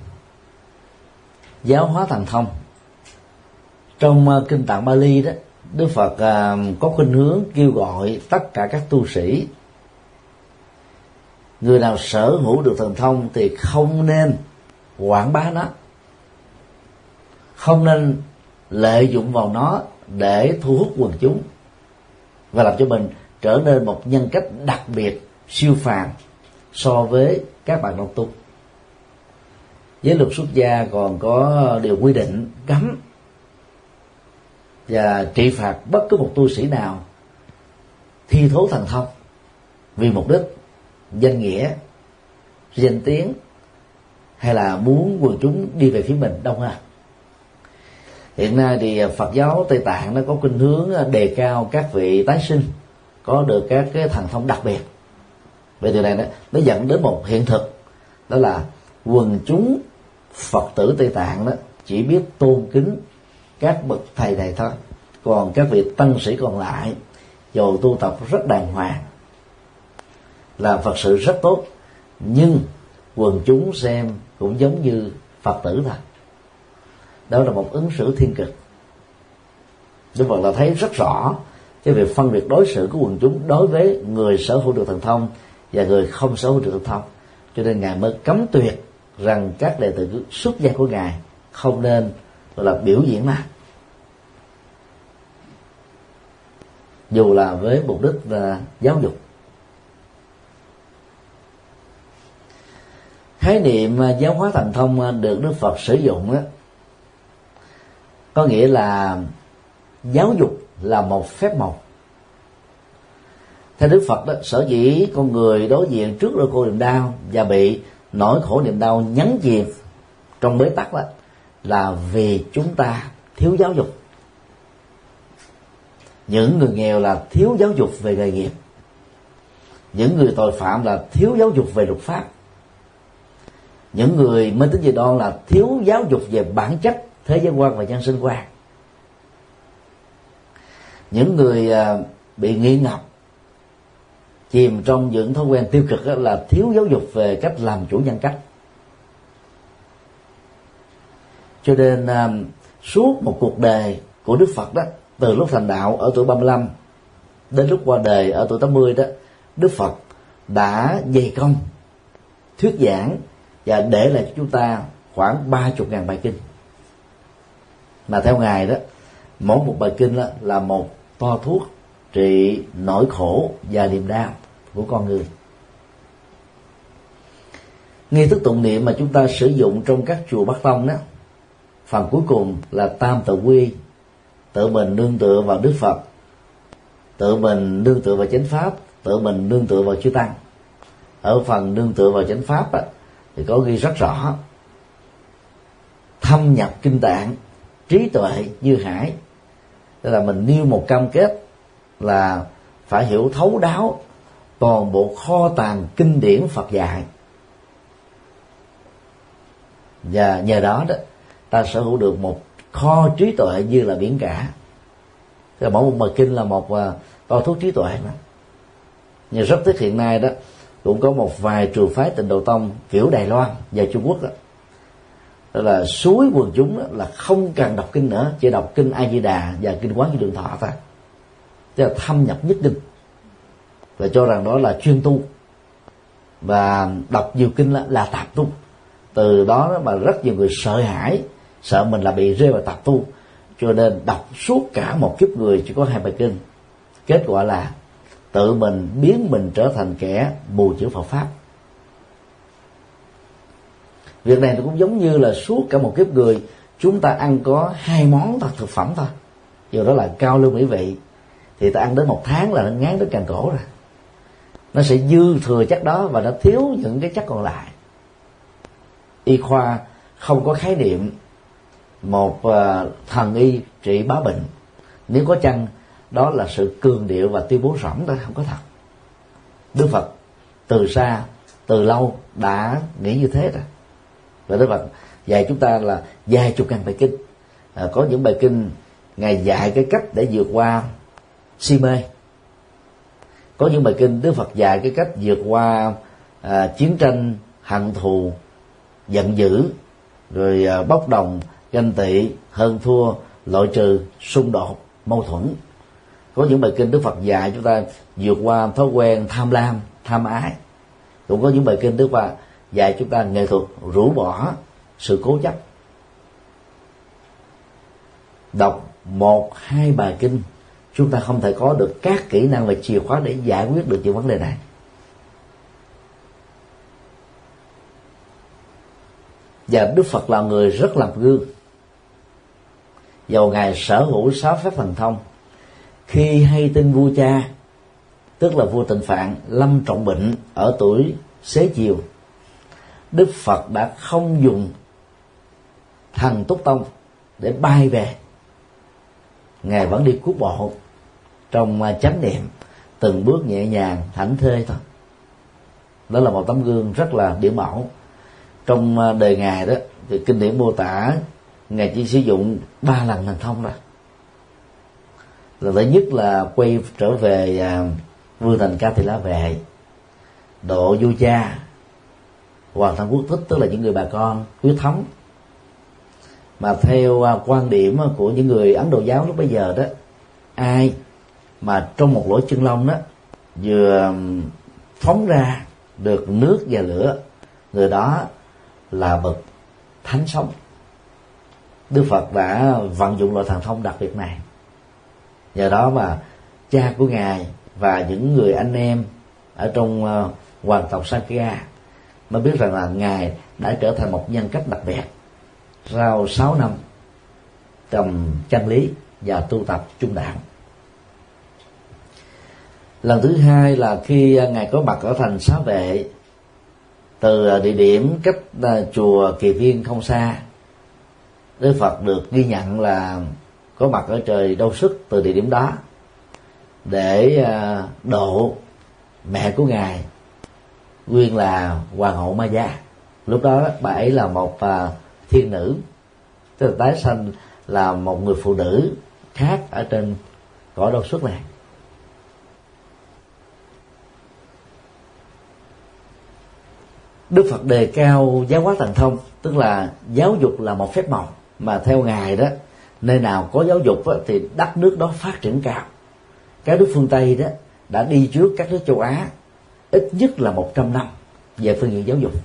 giáo hóa thần thông. Trong uh, kinh Tạng Bali đó, Đức Phật uh, có khuynh hướng kêu gọi tất cả các tu sĩ, người nào sở hữu được thần thông thì không nên quảng bá nó, không nên lợi dụng vào nó để thu hút quần chúng và làm cho mình trở nên một nhân cách đặc biệt, siêu phàm so với các bạn đồng tu. Giới luật xuất gia còn có điều quy định cấm và trị phạt bất cứ một tu sĩ nào thi thố thần thông vì mục đích danh nghĩa, danh tiếng, hay là muốn quần chúng đi về phía mình đông hơn. Hiện nay thì Phật giáo Tây Tạng nó có khuynh hướng đề cao các vị tái sinh có được các cái thần thông đặc biệt. Về điều này đó, nó dẫn đến một hiện thực, đó là quần chúng Phật tử Tây Tạng đó chỉ biết tôn kính các bậc thầy này thôi, còn các vị tăng sĩ còn lại dù tu tập rất đàng hoàng, làm Phật sự rất tốt, nhưng quần chúng xem cũng giống như Phật tử thôi. Đó là một ứng xử thiên cực. Đức Phật là thấy rất rõ cái việc phân biệt đối xử của quần chúng đối với người sở hữu được thần thông và người không sở hữu được thần thông, cho nên ngài mới cấm tuyệt rằng các đệ tử xuất gia của ngài không nên gọi là biểu diễn mà, dù là với mục đích là giáo dục. Khái niệm giáo hóa thần thông được Đức Phật sử dụng đó, có nghĩa là giáo dục là một phép màu. Theo Đức Phật đó, sở dĩ con người đối diện trước nỗi khổ niềm đau và bị nỗi khổ niềm đau nhấn chìm trong bế tắc đó, là vì chúng ta thiếu giáo dục. Những người nghèo là thiếu giáo dục về nghề nghiệp, những người tội phạm là thiếu giáo dục về luật pháp, những người mê tín dị đoan là thiếu giáo dục về bản chất thế giới quan và nhân sinh quan, những người bị nghiện ngập chìm trong những thói quen tiêu cực là thiếu giáo dục về cách làm chủ nhân cách. Cho nên suốt một cuộc đời của Đức Phật đó, từ lúc thành đạo ở tuổi ba mươi lăm đến lúc qua đời ở tuổi tám mươi đó, Đức Phật đã dày công thuyết giảng và để lại cho chúng ta khoảng ba chục ngàn bài kinh. Mà theo ngài đó, mỗi một bài kinh đó là một toa thuốc trị nỗi khổ và niềm đau của con người. Nghi thức tụng niệm mà chúng ta sử dụng trong các chùa Bắc Tông đó, phần cuối cùng là tam tự quy, tự mình nương tựa vào Đức Phật, tự mình nương tựa vào chánh pháp, tự mình nương tựa vào chư tăng. Ở phần nương tựa vào chánh pháp á, thì có ghi rất rõ: thâm nhập kinh tạng, trí tuệ như hải. Tức là mình nêu một cam kết là phải hiểu thấu đáo toàn bộ kho tàng kinh điển Phật dạy, và nhờ đó đó ta sở hữu được một kho trí tuệ như là biển cả. Tức là mỗi một bài kinh là một uh, to thuốc trí tuệ mà. Nhưng rất tiếc hiện nay đó cũng có một vài trường phái Tịnh Độ Tông kiểu Đài Loan và Trung Quốc đó, đó là suối quần chúng đó là không cần đọc kinh nữa, chỉ đọc kinh A Di Đà và kinh Quán Vô Lượng Thọ thôi, tức là thâm nhập nhất kinh, và cho rằng đó là chuyên tu, và đọc nhiều kinh là, là tạp tu. Từ đó mà rất nhiều người sợ hãi, sợ mình là bị rơi vào tạp tu, cho nên đọc suốt cả một kiếp người chỉ có hai bài kinh. Kết quả là tự mình biến mình trở thành kẻ mù chữ Phật pháp. Việc này cũng giống như là suốt cả một kiếp người chúng ta ăn có hai món thực phẩm thôi, dù đó là cao lương mỹ vị, thì ta ăn đến một tháng là nó ngán đến cành cổ rồi. Nó sẽ dư thừa chất đó và nó thiếu những cái chất còn lại. Y khoa không có khái niệm một uh, thần y trị bá bệnh. Nếu có chăng đó là sự cường điệu và tuyên bố rỗng đó, không có thật. Đức Phật từ xa, từ lâu đã nghĩ như thế rồi. Và Đức Phật dạy chúng ta là vài chục ngàn bài kinh. À, có những bài kinh Ngài dạy cái cách để vượt qua si mê. Có những bài kinh Đức Phật dạy cái cách vượt qua à, chiến tranh, hận thù, giận dữ, rồi à, bốc đồng, ganh tị, hơn thua, loại trừ, xung đột, mâu thuẫn. Có những bài kinh Đức Phật dạy chúng ta vượt qua thói quen tham lam, tham ái. Cũng có những bài kinh Đức Phật dạy chúng ta nghệ thuật rũ bỏ sự cố chấp. Đọc một hai bài kinh, chúng ta không thể có được các kỹ năng và chìa khóa để giải quyết được những vấn đề này. Và Đức Phật là người rất làm gương. dầu ngài sở hữu sáu phép thần thông, khi hay tin vua cha, tức là vua Tịnh Phạn lâm trọng bệnh ở tuổi xế chiều, Đức Phật đã không dùng thần túc tông để bay về, ngài vẫn đi cuốc bộ trong chánh niệm, từng bước nhẹ nhàng thảnh thơi thôi. Đó là một tấm gương rất là điển mẫu. Trong đời ngài đó thì kinh điển mô tả ngài chỉ sử dụng ba lần thần thông thôi. Lần thứ nhất là quay trở về à, vương thành Ca Tỳ La Vệ, độ vua cha, hoàng thân quốc thích, tức là những người bà con huyết thống. Mà theo à, quan điểm của những người Ấn Độ giáo lúc bấy giờ đó, ai mà trong một lỗ chân lông đó vừa phóng ra được nước và lửa, người đó là bậc thánh sống. Đức Phật đã vận dụng loại thần thông đặc biệt này. Nhờ đó mà cha của ngài và những người anh em ở trong uh, hoàng tộc Sangha mới biết rằng là ngài đã trở thành một nhân cách đặc biệt sau sáu năm trầm chân lý và tu tập trung đạo. Lần thứ hai là khi ngài có mặt ở thành Xá Vệ, từ địa điểm cách chùa Kỳ Viên không xa, Đức Phật được ghi nhận là có mặt ở trời Đâu Sức từ địa điểm đó để độ mẹ của ngài, nguyên là hoàng hậu Ma Gia. Lúc đó bà ấy là một thiên nữ, tức là tái sanh là một người phụ nữ khác ở trên cõi Đâu Xuất này. Đức Phật đề cao giáo hóa thần thông, tức là giáo dục là một phép màu, mà theo ngài đó, nơi nào có giáo dục đó, thì đất nước đó phát triển cao. Các nước phương Tây đó đã đi trước các nước châu Á ít nhất là một trăm năm về phương diện giáo dục.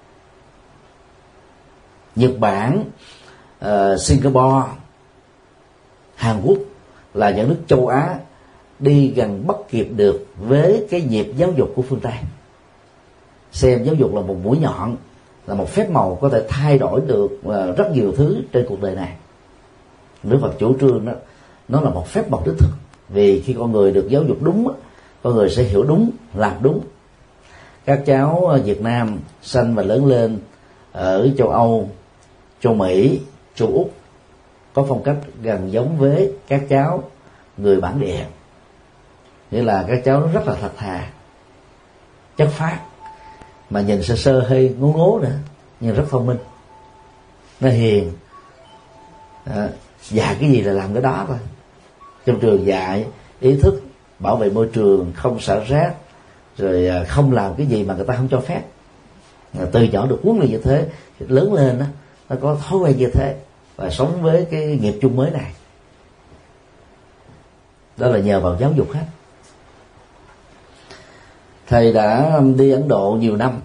Nhật Bản, uh, Singapore, Hàn Quốc là những nước châu Á đi gần bắt kịp được với cái nhịp giáo dục của phương Tây. Xem giáo dục là một mũi nhọn, là một phép màu có thể thay đổi được uh, rất nhiều thứ trên cuộc đời này. Đức Phật chủ trương đó, nó là một phép màu đích thực. Vì khi con người được giáo dục đúng, con người sẽ hiểu đúng, làm đúng. Các cháu Việt Nam sanh và lớn lên ở châu Âu, châu Mỹ, châu Úc có phong cách gần giống với các cháu người bản địa. Nghĩa là các cháu nó rất là thật thà, chất phác, mà nhìn sơ sơ hơi ngố ngố nữa, nhưng rất thông minh, nó hiền, à, dạy cái gì là làm cái đó thôi. Trong trường dạy ý thức bảo vệ môi trường, không xả rác, rồi không làm cái gì mà người ta không cho phép. Từ nhỏ được huấn luyện như thế, lớn lên đó, nó có thói quen như thế và sống với cái nghiệp chung mới này. Đó là nhờ vào giáo dục hết. Thầy đã đi Ấn Độ nhiều năm.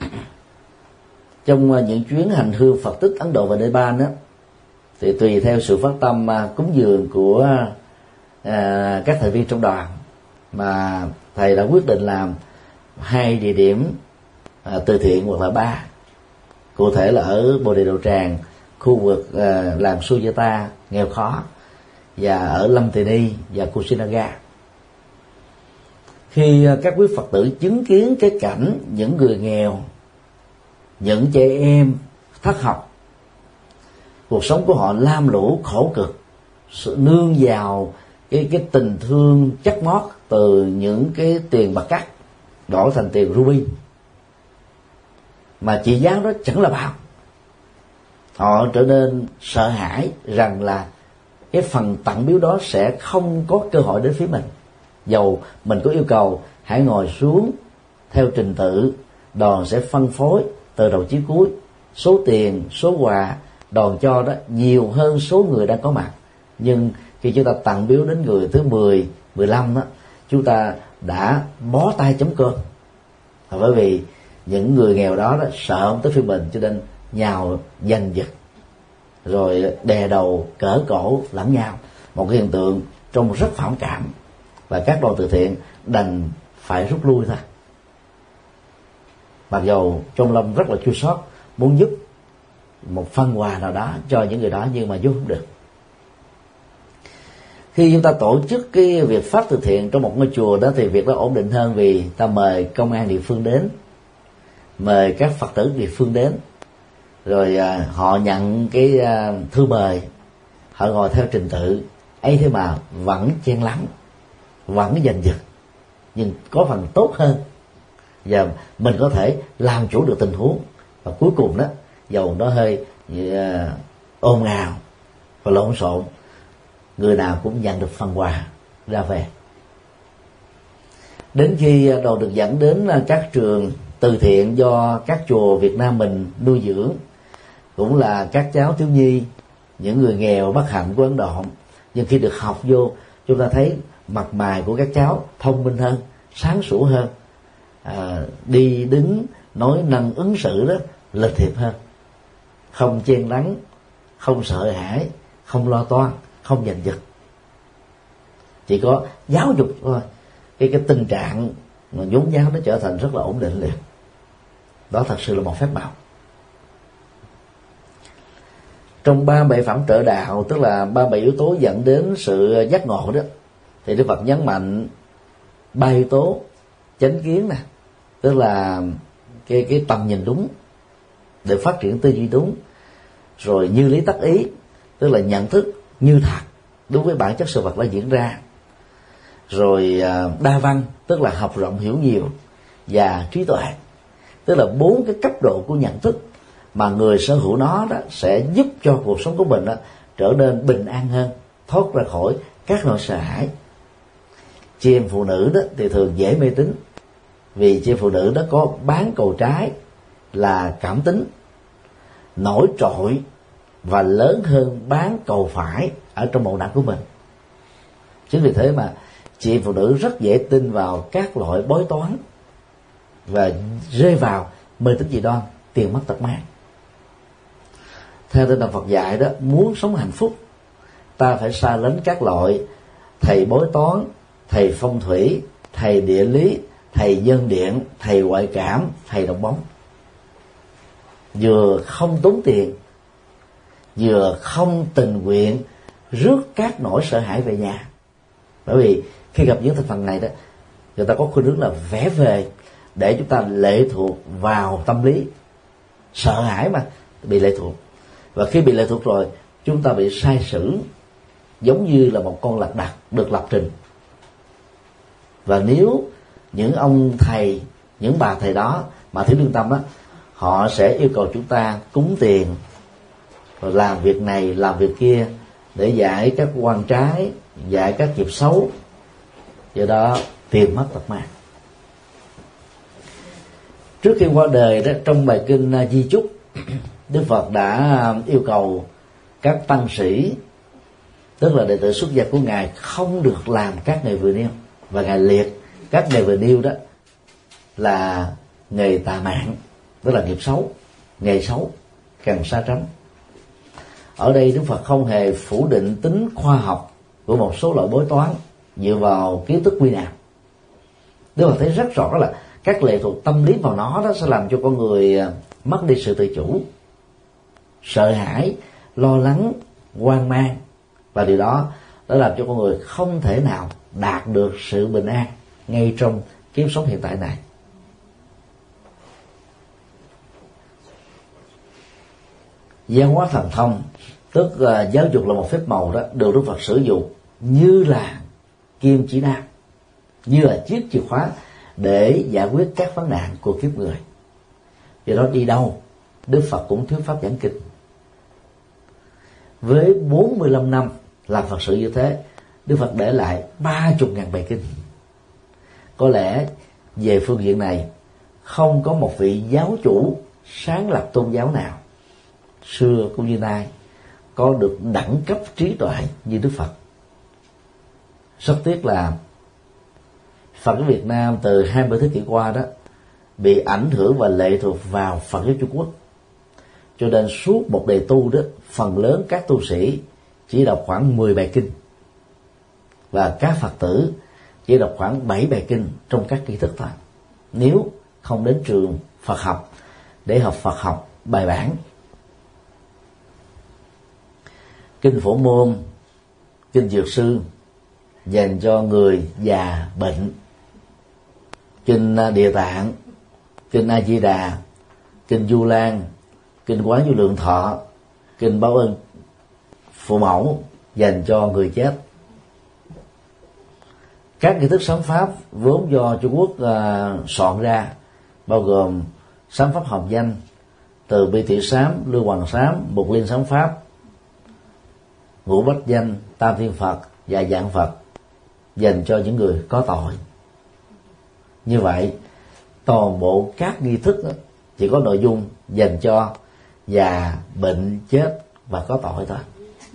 Trong những chuyến hành hương Phật tích Ấn Độ và Nepal đó, thì tùy theo sự phát tâm cúng dường của à, các thành viên trong đoàn, mà thầy đã quyết định làm hai địa điểm à, từ thiện hoặc là ba. Cụ thể là ở Bồ Đề Đậu Tràng, khu vực à, làng Sujata nghèo khó, và ở Lâm Tỳ Ni và Kushinaga. Khi à, các quý Phật tử chứng kiến cái cảnh những người nghèo, những trẻ em thất học, cuộc sống của họ lam lũ khổ cực, sự nương vào cái cái tình thương chất mót từ những cái tiền bạc cắt đổi thành tiền ruby mà trị giá đó chẳng là bao, họ trở nên sợ hãi rằng là cái phần tặng biếu đó sẽ không có cơ hội đến phía mình. Dầu mình có yêu cầu hãy ngồi xuống theo trình tự, đoàn sẽ phân phối từ đầu chí cuối số tiền, số quà đoàn cho đó nhiều hơn số người đang có mặt. Nhưng khi chúng ta tặng biếu đến người thứ mười, mười lăm đó, chúng ta đã bó tay chấm cơm. Bởi vì những người nghèo đó, đó sợ không tới phía mình, cho nên nhào giành giật, rồi đè đầu cỡ cổ lẫn nhau, một cái hiện tượng trông rất phản cảm, và các đoàn từ thiện đành phải rút lui thôi. Mặc dù trong lòng rất là chua xót, muốn giúp một phần quà nào đó cho những người đó, nhưng mà giúp không được. Khi chúng ta tổ chức cái việc phát từ thiện trong một ngôi chùa đó thì việc đó ổn định hơn, vì ta mời công an địa phương đến, mời các Phật tử địa phương đến, rồi à, họ nhận cái à, thư mời, họ ngồi theo trình tự ấy, thế mà vẫn chen lấn, vẫn giành giật, nhưng có phần tốt hơn, và mình có thể làm chủ được tình huống. Và cuối cùng đó, dầu nó hơi uh, ồn ào và lộn xộn, người nào cũng nhận được phần quà ra về. Đến khi đồ được dẫn đến các trường từ thiện do các chùa Việt Nam mình nuôi dưỡng, cũng là các cháu thiếu nhi, những người nghèo bất hạnh của Ấn Độ, nhưng khi được học vô, chúng ta thấy mặt mày của các cháu thông minh hơn, sáng sủa hơn, à, đi đứng nói năng ứng xử đó lịch thiệp hơn, không chen lấn, không sợ hãi, không lo toan, không giành giật. Chỉ có giáo dục thôi, cái cái tình trạng mà nhốn nháo nó trở thành rất là ổn định liền. Đó thật sự là một phép màu. Trong ba bảy phẩm trợ đạo, tức là ba bảy yếu tố dẫn đến sự giác ngộ đó, thì Đức Phật nhấn mạnh ba yếu tố: chánh kiến nè, tức là cái cái tầm nhìn đúng để phát triển tư duy đúng; rồi như lý tác ý, tức là nhận thức như thật đối với bản chất sự vật đã diễn ra; rồi đa văn, tức là học rộng hiểu nhiều; và trí tuệ, tức là bốn cái cấp độ của nhận thức mà người sở hữu nó đó sẽ giúp cho cuộc sống của mình đó trở nên bình an hơn, thoát ra khỏi các nỗi sợ hãi. Chị em phụ nữ đó thì thường dễ mê tín, vì chị em phụ nữ đó có bán cầu trái là cảm tính nổi trội và lớn hơn bán cầu phải ở trong bộ não của mình. Chính vì thế mà chị em phụ nữ rất dễ tin vào các loại bói toán và rơi vào mê tín dị đoan, tiền mất tật mang. Theo tinh thần Phật dạy đó, muốn sống hạnh phúc, ta phải xa lánh các loại thầy bói toán, thầy phong thủy, thầy địa lý, thầy nhân điện, thầy ngoại cảm, thầy đồng bóng. Vừa không tốn tiền, vừa không tình nguyện rước các nỗi sợ hãi về nhà. Bởi vì khi gặp những thành phần này đó, người ta có khuynh hướng là vẽ về để chúng ta lệ thuộc vào tâm lý, sợ hãi mà bị lệ thuộc. Và khi bị lệ thuộc rồi, chúng ta bị sai sử giống như là một con lạc đà được lập trình. Và nếu những ông thầy, những bà thầy đó mà thiếu lương tâm á, họ sẽ yêu cầu chúng ta cúng tiền, rồi làm việc này làm việc kia để giải các quan trái, giải các nghiệp xấu, do đó tiền mất tật mang. Trước khi qua đời đó, trong bài kinh Di Chúc, Đức Phật đã yêu cầu các tăng sĩ, tức là đệ tử xuất gia của ngài, không được làm các nghề vừa nêu, và ngài liệt các nghề vừa nêu đó là nghề tà mạng, tức là nghiệp xấu, nghề xấu, cần xa tránh. Ở đây Đức Phật không hề phủ định tính khoa học của một số loại bói toán dựa vào kiến thức quy nạp. Đức Phật thấy rất rõ là các lệ thuộc tâm lý vào nó đó sẽ làm cho con người mất đi sự tự chủ, sợ hãi, lo lắng, hoang mang, và điều đó đã làm cho con người không thể nào đạt được sự bình an ngay trong kiếp sống hiện tại này. Văn hóa thần thông, tức uh, giáo dục là một phép màu đó, được Đức Phật sử dụng như là kim chỉ nam, như là chiếc chìa khóa để giải quyết các vấn nạn của kiếp người. Do đó đi đâu Đức Phật cũng thuyết pháp giảng kinh. Với bốn mươi lăm năm làm Phật sự như thế, Đức Phật để lại ba mươi ngàn bài kinh. Có lẽ về phương diện này không có một vị giáo chủ sáng lập tôn giáo nào xưa cũng như nay có được đẳng cấp trí tuệ như Đức Phật. Rất tiếc là Phật giáo Việt Nam từ hai mươi thế kỷ qua đó bị ảnh hưởng và lệ thuộc vào Phật giáo Trung Quốc, cho nên suốt một đời tu đó, phần lớn các tu sĩ chỉ đọc khoảng mười bài kinh, và các Phật tử chỉ đọc khoảng bảy bài kinh trong các tri thức thôi, nếu không đến trường Phật học để học Phật học bài bản. Kinh Phổ Môn, kinh Dược Sư, dành cho người già bệnh, kinh Địa Tạng, kinh A Di Đà, kinh Du Lan, kinh Quán Vô Lượng Thọ, kinh Báo Ân Phụ Mẫu dành cho người chết. Các nghi thức sám pháp vốn do Trung Quốc uh, soạn ra, bao gồm sám pháp hồng danh, từ bi tỷ sám, lưu hoàng sám, mục liên sám pháp, ngũ bách danh, tam thiên Phật và dạng Phật, dành cho những người có tội. Như vậy, toàn bộ các nghi thức chỉ có nội dung dành cho già, bệnh, chết và có tội thôi.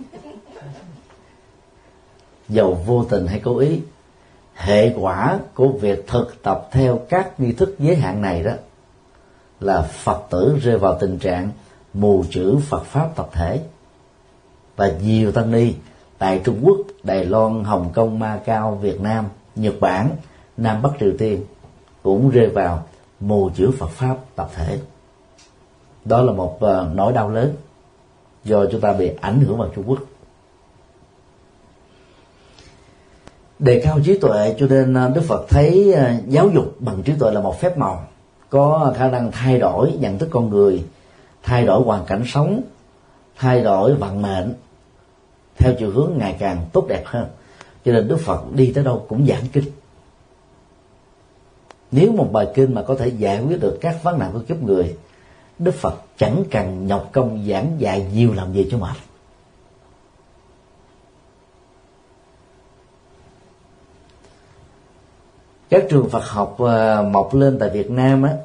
Dầu vô tình hay cố ý, hệ quả của việc thực tập theo các nghi thức giới hạn này đó là Phật tử rơi vào tình trạng mù chữ Phật pháp tập thể. Và nhiều tăng ni tại Trung Quốc, Đài Loan, Hồng Kông, Macau, Việt Nam, Nhật Bản, Nam Bắc Triều Tiên cũng rơi vào mù chữ Phật pháp tập thể. Đó là một uh, nỗi đau lớn do chúng ta bị ảnh hưởng vào Trung Quốc. Đề cao trí tuệ, cho nên Đức Phật thấy uh, giáo dục bằng trí tuệ là một phép màu, có khả năng thay đổi nhận thức con người, thay đổi hoàn cảnh sống, thay đổi vận mệnh theo chiều hướng ngày càng tốt đẹp hơn. Cho nên Đức Phật đi tới đâu cũng giảng kinh. Nếu một bài kinh mà có thể giải quyết được các vấn nạn của kiếp người, Đức Phật chẳng cần nhọc công giảng dạy nhiều làm gì cho mệt. Các trường Phật học mọc lên tại Việt Nam á,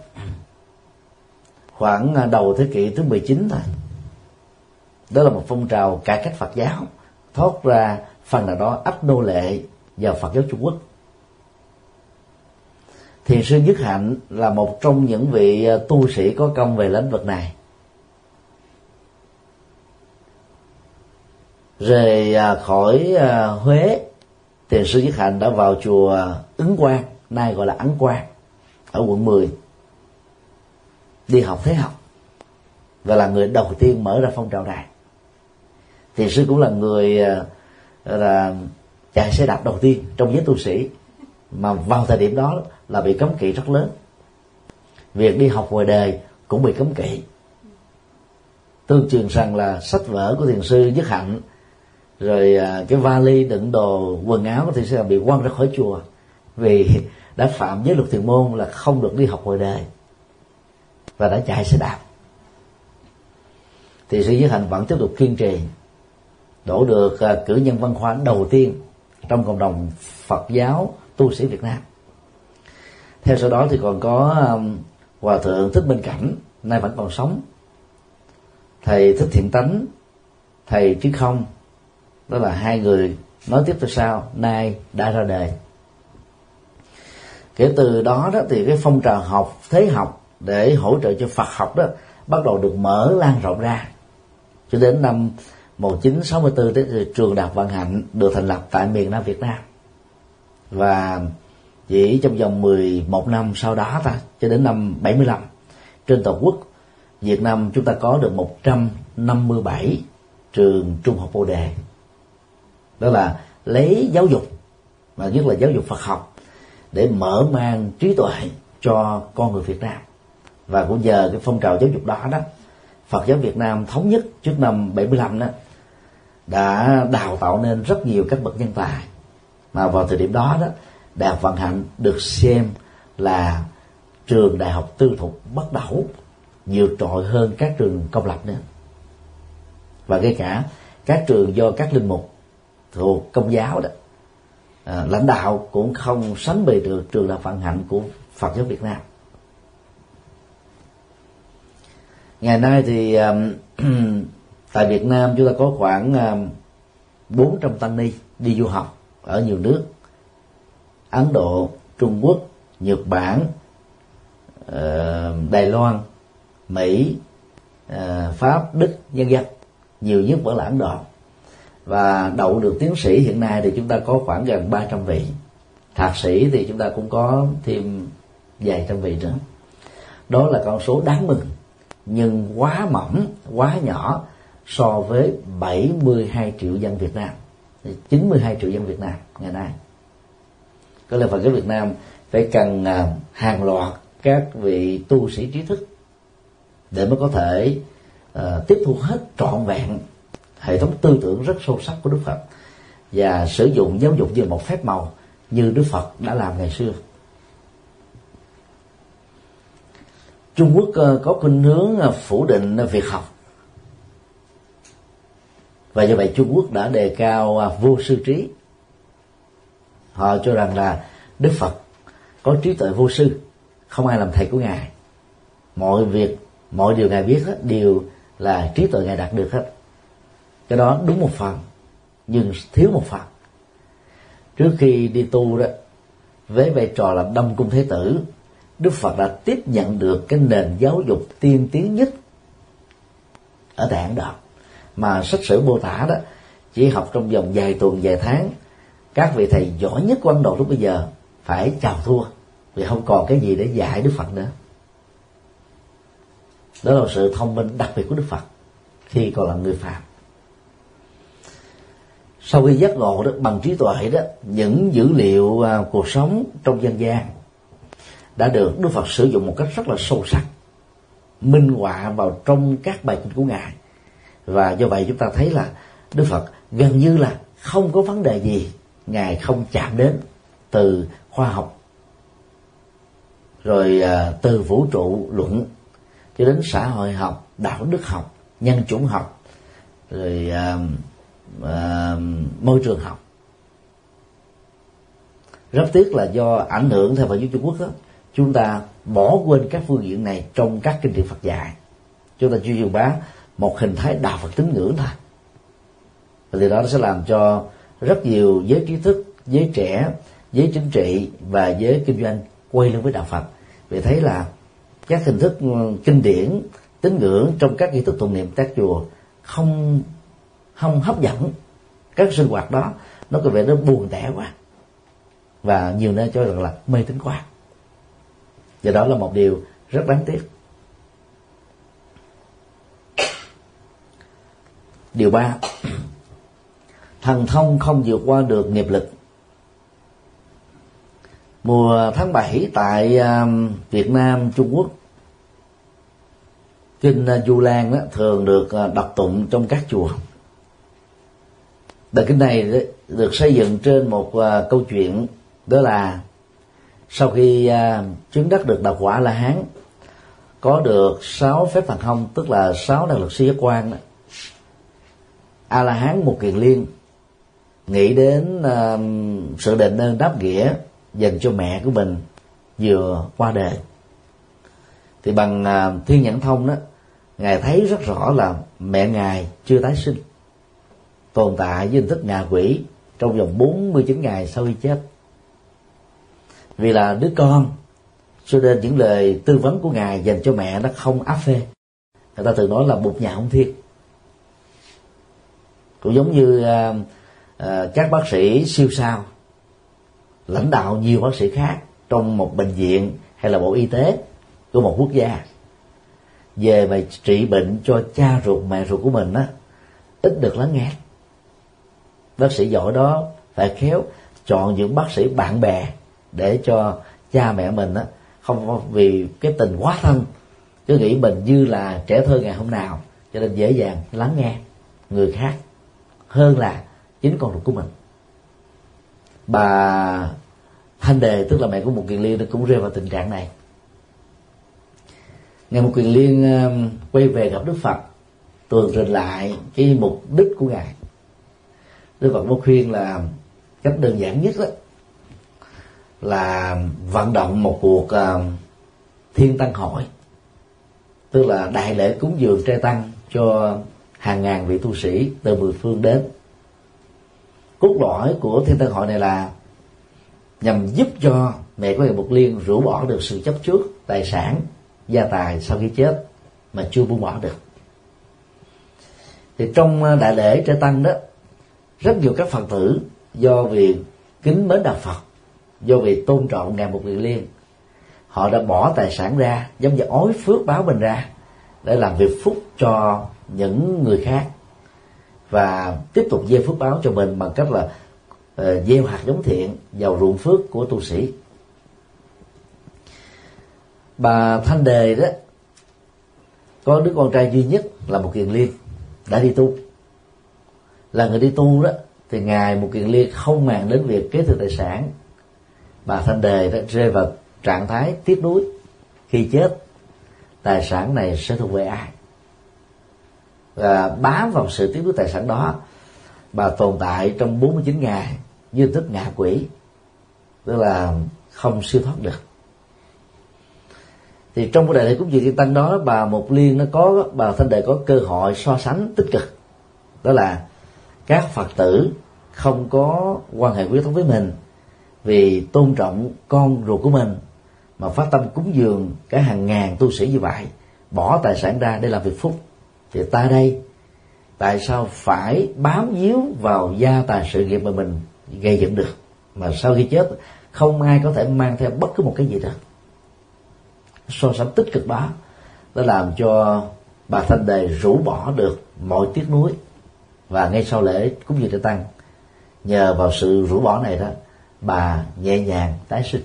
khoảng đầu thế kỷ thứ mười chín thôi. Đó là một phong trào cải cách Phật giáo, thoát ra phần nào đó ách nô lệ vào Phật giáo Trung Quốc. Thiền sư Nhất Hạnh là một trong những vị tu sĩ có công về lĩnh vực này. Rời khỏi Huế, thiền sư Nhất Hạnh đã vào chùa Ứng Quang, nay gọi là Ấn Quang, ở quận mười, đi học thế học, và là người đầu tiên mở ra phong trào này. Thiền sư cũng là người là chạy xe đạp đầu tiên trong giới tu sĩ, mà vào thời điểm đó là bị cấm kỵ rất lớn. Việc đi học ngoài đời cũng bị cấm kỵ. Tương truyền rằng là sách vở của thiền sư Nhất Hạnh, rồi cái vali đựng đồ quần áo của thiền sư bị quăng ra khỏi chùa, vì đã phạm giới luật thiền môn là không được đi học ngoài đời, và đã chạy xe đạp. Thiền sư Nhất Hạnh vẫn tiếp tục kiên trì, đổ được cử nhân văn khoa đầu tiên trong cộng đồng Phật giáo tu sĩ Việt Nam. Theo sau đó thì còn có um, Hòa thượng Thích Minh Cảnh, nay vẫn còn sống, thầy Thích Thiện Tánh, thầy Trí Không. Đó là hai người nói tiếp theo sau, nay đã ra đời. Kể từ đó đó thì cái phong trào học thế học để hỗ trợ cho Phật học đó bắt đầu được mở lan rộng ra. Cho đến năm một nghìn chín trăm sáu mươi tư thì trường Đại học Vạn Hạnh được thành lập tại miền Nam Việt Nam. Và chỉ trong vòng mười một năm sau đó ta, cho đến năm bảy mươi lăm, trên toàn quốc Việt Nam chúng ta có được một trăm năm mươi bảy trường trung học Bồ Đề. Đó là lấy giáo dục, mà nhất là giáo dục Phật học, để mở mang trí tuệ cho con người Việt Nam. Và cũng nhờ cái phong trào giáo dục đó đó, Phật giáo Việt Nam thống nhất trước năm bảy mươi lăm đó đã đào tạo nên rất nhiều các bậc nhân tài. Mà vào thời điểm đó đó, Đại học Vạn Hạnh được xem là trường đại học tư thục bắt đầu, vượt trội hơn các trường công lập nữa. Và ngay cả các trường do các linh mục thuộc Công giáo đó à, lãnh đạo cũng không sánh bì được trường Đại học Vạn Hạnh của Phật giáo Việt Nam. Ngày nay thì um, tại Việt Nam chúng ta có khoảng um, bốn trăm tăng ni đi du học ở nhiều nước: Ấn Độ, Trung Quốc, Nhật Bản, uh, Đài Loan, Mỹ, uh, Pháp, Đức, vân vân. Nhiều nhất vẫn là Ấn Độ. Và đậu được tiến sĩ hiện nay thì chúng ta có khoảng gần ba trăm vị. Thạc sĩ thì chúng ta cũng có thêm vài trăm vị nữa. Đó là con số đáng mừng, nhưng quá mỏng, quá nhỏ so với bảy mươi hai triệu dân Việt Nam. chín mươi hai triệu dân Việt Nam ngày nay. Có lẽ Phật giáo Việt Nam phải cần hàng loạt các vị tu sĩ trí thức để mới có thể uh, tiếp thu hết trọn vẹn hệ thống tư tưởng rất sâu sắc của Đức Phật và sử dụng giáo dục như một phép màu như Đức Phật đã làm ngày xưa. Trung Quốc uh, có khuynh hướng uh, phủ định uh, việc học, và do vậy Trung Quốc đã đề cao uh, vô sư trí. Họ cho rằng là Đức Phật có trí tuệ vô sư, không ai làm thầy của Ngài. Mọi việc, mọi điều Ngài biết hết đều là trí tuệ Ngài đạt được hết. Cái đó đúng một phần, nhưng thiếu một phần. Trước khi đi tu đó, với vai trò là Đông Cung Thế Tử, Đức Phật đã tiếp nhận được cái nền giáo dục tiên tiến nhất ở tại Ấn Độ, mà sách sử mô tả đó chỉ học trong vòng vài tuần vài tháng. Các vị thầy giỏi nhất của Ấn Độ lúc bây giờ phải chào thua, vì không còn cái gì để dạy Đức Phật nữa. Đó là sự thông minh đặc biệt của Đức Phật khi còn là người phàm. Sau khi giác ngộ đó, bằng trí tuệ đó, những dữ liệu uh, cuộc sống trong dân gian đã được Đức Phật sử dụng một cách rất là sâu sắc, minh họa vào trong các bài kinh của Ngài. Và do vậy chúng ta thấy là Đức Phật gần như là không có vấn đề gì Ngài không chạm đến, từ khoa học, rồi uh, từ vũ trụ luận cho đến xã hội học, đạo đức học, nhân chủng học, rồi uh, uh, môi trường học. Rất tiếc là do ảnh hưởng theo Phật giáo Trung Quốc đó, chúng ta bỏ quên các phương diện này trong các kinh điển Phật dạy. Chúng ta chỉ truyền bá một hình thái đạo Phật tín ngưỡng thôi, và điều đó nó sẽ làm cho rất nhiều giới trí thức, giới trẻ, giới chính trị và giới kinh doanh quay lưng với đạo Phật, vì thấy là các hình thức kinh điển tín ngưỡng trong các nghi thức tụng niệm các chùa không không hấp dẫn. Các sinh hoạt đó nó có vẻ nó buồn tẻ quá, và nhiều nơi cho rằng là mê tín quá. Và đó là một điều rất đáng tiếc. Điều ba, thần thông không vượt qua được nghiệp lực. Mùa tháng bảy tại Việt Nam, Trung Quốc, kinh Du Lan đó, thường được đọc tụng trong các chùa. Bài kinh này được xây dựng trên một uh, câu chuyện, đó là sau khi uh, chứng đắc được đạo quả La Hán, có được sáu phép thần thông, tức là sáu năng lực siêu giác quan đó, A La Hán Một Kiền Liên nghĩ đến uh, sự đền ơn đáp nghĩa dành cho mẹ của mình vừa qua đời. Thì bằng uh, thiên nhãn thông đó, Ngài thấy rất rõ là mẹ Ngài chưa tái sinh, tồn tại với hình thức ngạ quỷ trong vòng bốn mươi chín ngày sau khi chết. Vì là đứa con, cho nên những lời tư vấn của Ngài dành cho mẹ nó không áp phê. Người ta thường nói là bụt nhà không thiên. Cũng giống như uh, uh, các bác sĩ siêu sao lãnh đạo nhiều bác sĩ khác trong một bệnh viện hay là bộ y tế của một quốc gia, về mà trị bệnh cho cha ruột mẹ ruột của mình á, ít được lắng nghe. Bác sĩ giỏi đó phải khéo chọn những bác sĩ bạn bè để cho cha mẹ mình á, không vì cái tình quá thân cứ nghĩ mình như là trẻ thơ ngày hôm nào, cho nên dễ dàng lắng nghe người khác hơn là chính con ruột của mình. Bà Thanh Đề, tức là mẹ của Một Kiền Liên, cũng rơi vào tình trạng này. Ngày Một Kiền Liên uh, quay về gặp Đức Phật, tường trình lại cái mục đích của Ngài. Đức Phật có khuyên là cách đơn giản nhất đó là vận động một cuộc uh, thiên tăng hội, tức là đại lễ cúng dường trai tăng cho hàng ngàn vị tu sĩ từ mười phương đến. Cốt lõi của thiên tăng hội này là nhằm giúp cho mẹ của Ngài Một Liên rũ bỏ được sự chấp trước tài sản, gia tài sau khi chết mà chưa buông bỏ được. Thì trong đại lễ trai tăng đó, rất nhiều các Phật tử do vì kính mến đạo Phật, do vì tôn trọng Ngài Một Kiền Liên, họ đã bỏ tài sản ra, giống như ói phước báo mình ra để làm việc phúc cho những người khác. và tiếp tục gieo phước báo cho mình bằng cách là uh, gieo hạt giống thiện vào ruộng phước của tu sĩ. Bà Thanh Đề đó có đứa con trai duy nhất là Mục Kiền Liên đã đi tu. Là người đi tu đó thì ngài Mục Kiền Liên không màng đến việc kế thừa tài sản. Bà Thanh Đề đó rơi vào trạng thái tiếc nuối, khi chết tài sản này sẽ thuộc về ai, và bám vào sự tiếc nuối tài sản đó, bà tồn tại trong bốn mươi chín ngày như tích ngạ quỷ, tức là không siêu thoát được. Thì trong cái đại lễ cúng dường Thiên Tăng đó, bà Mục Liên nó có bà Thanh Đề có cơ hội so sánh tích cực, đó là các Phật tử không có quan hệ huyết thống với mình vì tôn trọng con ruột của mình mà phát tâm cúng dường cả hàng ngàn tu sĩ như vậy, bỏ tài sản ra để làm việc phúc, thì ta đây tại sao phải bám víu vào gia tài sự nghiệp mà mình gây dựng được, mà sau khi chết không ai có thể mang theo bất cứ một cái gì được. So sánh tích cực đó đã làm cho bà Thanh Đề rũ bỏ được mọi tiếc nuối, và ngay sau lễ cúng dường Thiên Tăng, nhờ vào sự rũ bỏ này đó, bà nhẹ nhàng tái sinh.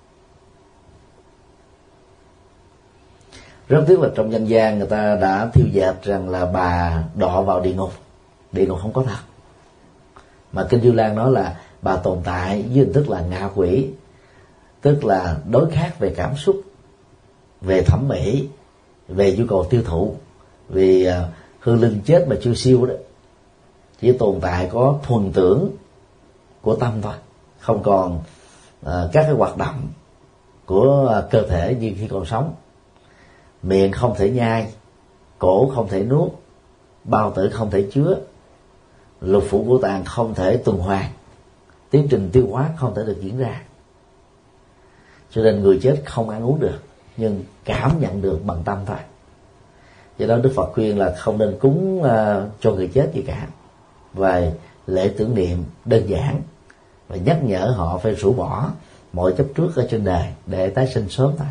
Rất tiếc là trong dân gian người ta đã thiêu dệt rằng là bà đọa vào địa ngục. Địa ngục không có thật, mà Kinh Vu Lan nói là bà tồn tại dưới hình thức là ngạ quỷ, tức là đối khác về cảm xúc, về thẩm mỹ, về nhu cầu tiêu thụ. Vì uh, hương linh chết mà chưa siêu đó, chỉ tồn tại có thuần tưởng của tâm thôi, không còn uh, các cái hoạt động của uh, cơ thể như khi còn sống. Miệng không thể nhai, cổ không thể nuốt, bao tử không thể chứa, lục phủ ngũ tạng không thể tuần hoàn, tiến trình tiêu hóa không thể được diễn ra. Cho nên người chết không ăn uống được, nhưng cảm nhận được bằng tâm thôi. Do đó Đức Phật khuyên là không nên cúng uh, cho người chết gì cả, và lễ tưởng niệm đơn giản, và nhắc nhở họ phải rũ bỏ mọi chấp trước ở trên đời để tái sinh sớm thôi.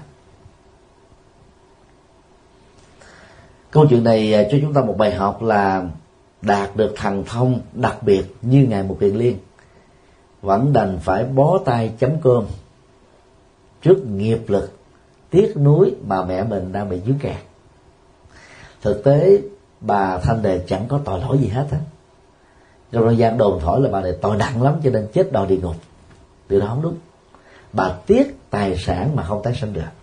Câu chuyện này cho chúng ta một bài học là đạt được thần thông đặc biệt như ngài Mục Kiền Liên vẫn đành phải bó tay chấm cơm trước nghiệp lực tiếc nuối bà mẹ mình đang bị dướng kẹt. Thực tế bà Thanh Đề chẳng có tội lỗi gì hết á. Trong dân gian đồn thổi là bà này tội nặng lắm cho nên chết đọa địa ngục. Điều đó không đúng. Bà tiếc tài sản mà không tái sinh được.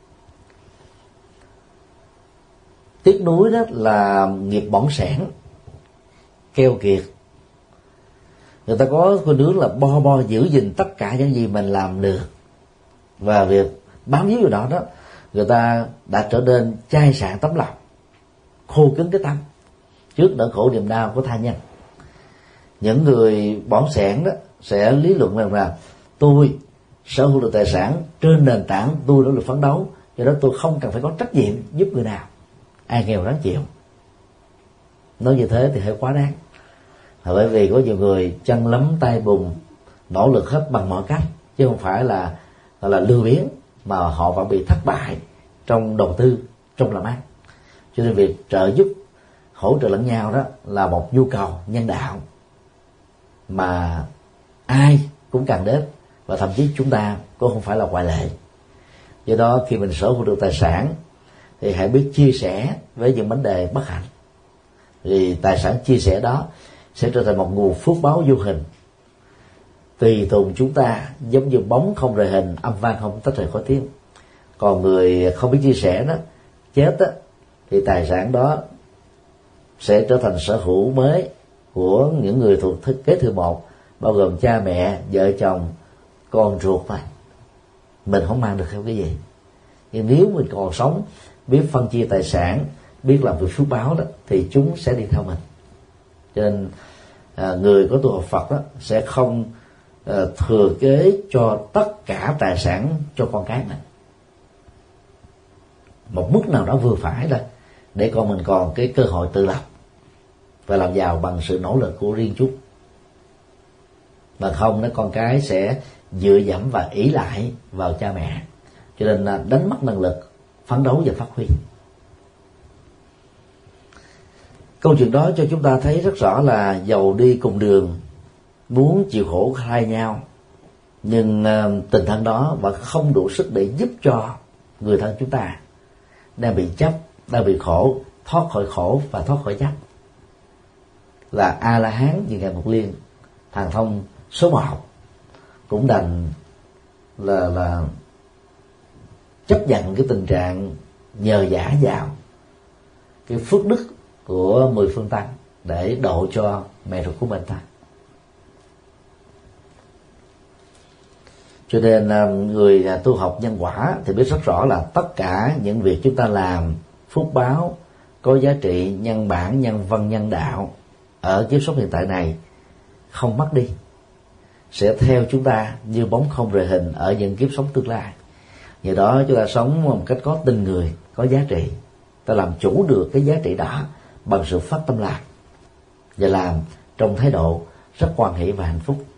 Tiếc nuối đó là nghiệp bỏng sẻn, keo kiệt. Người ta có khuynh hướng là bo bo giữ gìn tất cả những gì mình làm được, và việc bám víu vào đó đó, người ta đã trở nên chai sạn tấm lòng, khô cứng cái tâm trước nỗi khổ niềm đau của tha nhân. Những người bỏng sẻn đó sẽ lý luận rằng là tôi sở hữu được tài sản trên nền tảng tôi nỗ lực phấn đấu, do đó tôi không cần phải có trách nhiệm giúp người nào, ai nghèo ráng chịu. Nói như thế thì hơi quá đáng, là bởi vì có nhiều người chân lấm tay bùn, nỗ lực hết bằng mọi cách, chứ không phải là gọi là lười biếng, mà họ vẫn bị thất bại trong đầu tư, trong làm ăn. Cho nên việc trợ giúp, hỗ trợ lẫn nhau đó là một nhu cầu nhân đạo mà ai cũng cần đến, và thậm chí chúng ta cũng không phải là ngoại lệ. Do đó khi mình sở hữu được tài sản thì hãy biết chia sẻ với những vấn đề bất hạnh, vì tài sản chia sẻ đó sẽ trở thành một nguồn phước báo vô hình tùy tùng chúng ta, giống như bóng không rời hình, âm vang không tách rời khỏi tiếng. Còn người không biết chia sẻ đó, chết đó, thì tài sản đó sẽ trở thành sở hữu mới của những người thuộc kế thừa một, bao gồm cha mẹ, vợ chồng, con ruột thôi. Mình không mang được theo cái gì. Nhưng nếu mình còn sống, biết phân chia tài sản, biết làm việc phước báo đó, thì chúng sẽ đi theo mình. Cho nên à, người có tu học Phật đó sẽ không à, thừa kế cho tất cả tài sản cho con cái mình. Một mức nào đó vừa phải thôi, để con mình còn cái cơ hội tự lập và làm giàu bằng sự nỗ lực của riêng chúng. Mà không, nó con cái sẽ dựa dẫm và ỷ lại vào cha mẹ, cho nên là đánh mất năng lực phấn đấu và phát huy. Câu chuyện đó cho chúng ta thấy rất rõ là dầu đi cùng đường, muốn chịu khổ thay nhau, nhưng uh, tình thân đó vẫn không đủ sức để giúp cho người thân chúng ta đang bị chấp, đang bị khổ, thoát khỏi khổ và thoát khỏi chấp. Là A La Hán như Ngài Mục Liên, Thần Thông số một, cũng đành là là chấp nhận cái tình trạng nhờ vả vào cái phước đức của mười phương tăng để độ cho mẹ ruột của mình ta. Cho nên người tu học nhân quả thì biết rất rõ là tất cả những việc chúng ta làm phúc báo có giá trị nhân bản, nhân văn, nhân đạo ở kiếp sống hiện tại này không mất đi, sẽ theo chúng ta như bóng không rời hình ở những kiếp sống tương lai. Nhờ đó chúng ta sống một cách có tình người, có giá trị, ta làm chủ được cái giá trị đó bằng sự phát tâm lạc và làm trong thái độ rất hoan hỷ và hạnh phúc.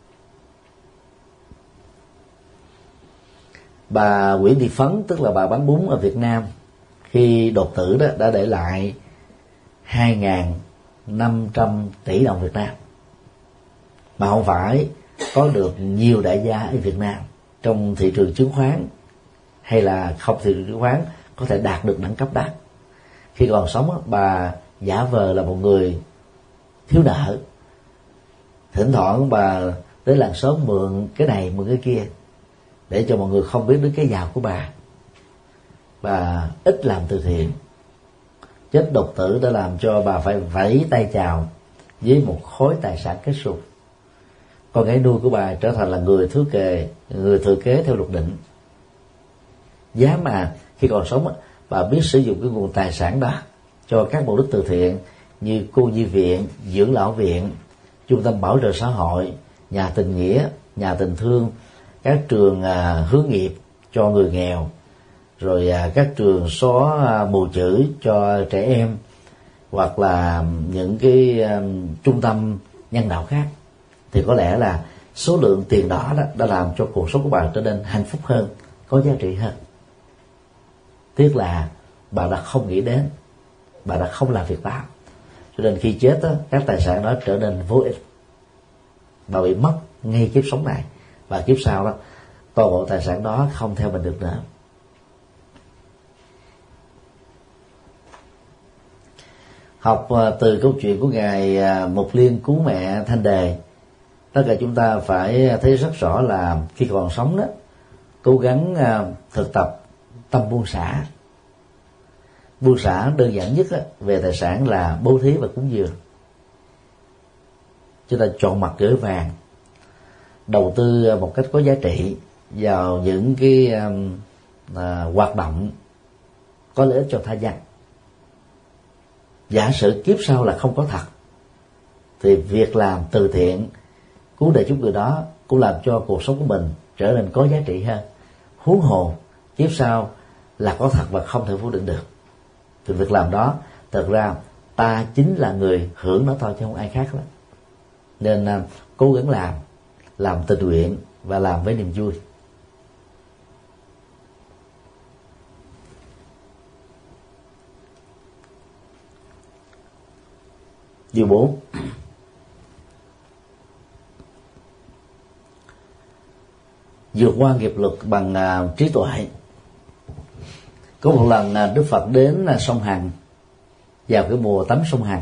Bà Nguyễn Thị Phấn, tức là bà bán bún ở Việt Nam, khi đột tử đó đã để lại hai nghìn năm trăm tỷ đồng Việt Nam, mà không phải có được nhiều đại gia ở Việt Nam trong thị trường chứng khoán hay là không thị trường chứng khoán có thể đạt được đẳng cấp đó. Khi còn sống, bà giả vờ là một người thiếu nợ, thỉnh thoảng bà tới làng xóm mượn cái này mượn cái kia để cho mọi người không biết đến cái giàu của bà. Bà ít làm từ thiện, chết đột tử đã làm cho bà phải vẫy tay chào với một khối tài sản kết xù. Con gái nuôi của bà trở thành là người thừa kế, người thừa kế theo luật định. Giá mà khi còn sống, bà biết sử dụng cái nguồn tài sản đó cho các mục đích từ thiện như cô nhi viện, dưỡng lão viện, trung tâm bảo trợ xã hội, nhà tình nghĩa, nhà tình thương, các trường à, hướng nghiệp cho người nghèo, rồi à, các trường xóa à, mù chữ cho trẻ em, hoặc là những cái à, trung tâm nhân đạo khác. Thì có lẽ là số lượng tiền đó, đó đã làm cho cuộc sống của bà trở nên hạnh phúc hơn, có giá trị hơn. Tiếc là bà đã không nghĩ đến, bà đã không làm việc đó, cho nên khi chết đó, các tài sản đó trở nên vô ích. Bà bị mất ngay kiếp sống này, và kiếp sau đó toàn bộ tài sản đó không theo mình được nữa. Học từ câu chuyện của Ngài Mục Liên cứu mẹ Thanh Đề, tất cả chúng ta phải thấy rất rõ là khi còn sống đó, cố gắng thực tập tâm buông xả. Buông xả đơn giản nhất về tài sản là bố thí và cúng dường. Chúng ta chọn mặt gửi vàng, đầu tư một cách có giá trị vào những cái uh, hoạt động có lợi ích cho tha nhân. Giả sử kiếp sau là không có thật, thì việc làm từ thiện cứu đời chúng người đó cũng làm cho cuộc sống của mình trở nên có giá trị hơn. Huống hồ kiếp sau là có thật và không thể phủ định được, thì việc làm đó thật ra ta chính là người hưởng nó thôi chứ không ai khác đó. Nên uh, cố gắng làm làm tình nguyện và làm với niềm vui. Điều bốn, vượt qua nghiệp luật bằng uh, trí tuệ. Có một lần uh, Đức Phật đến uh, sông Hằng vào cái mùa tắm sông Hằng.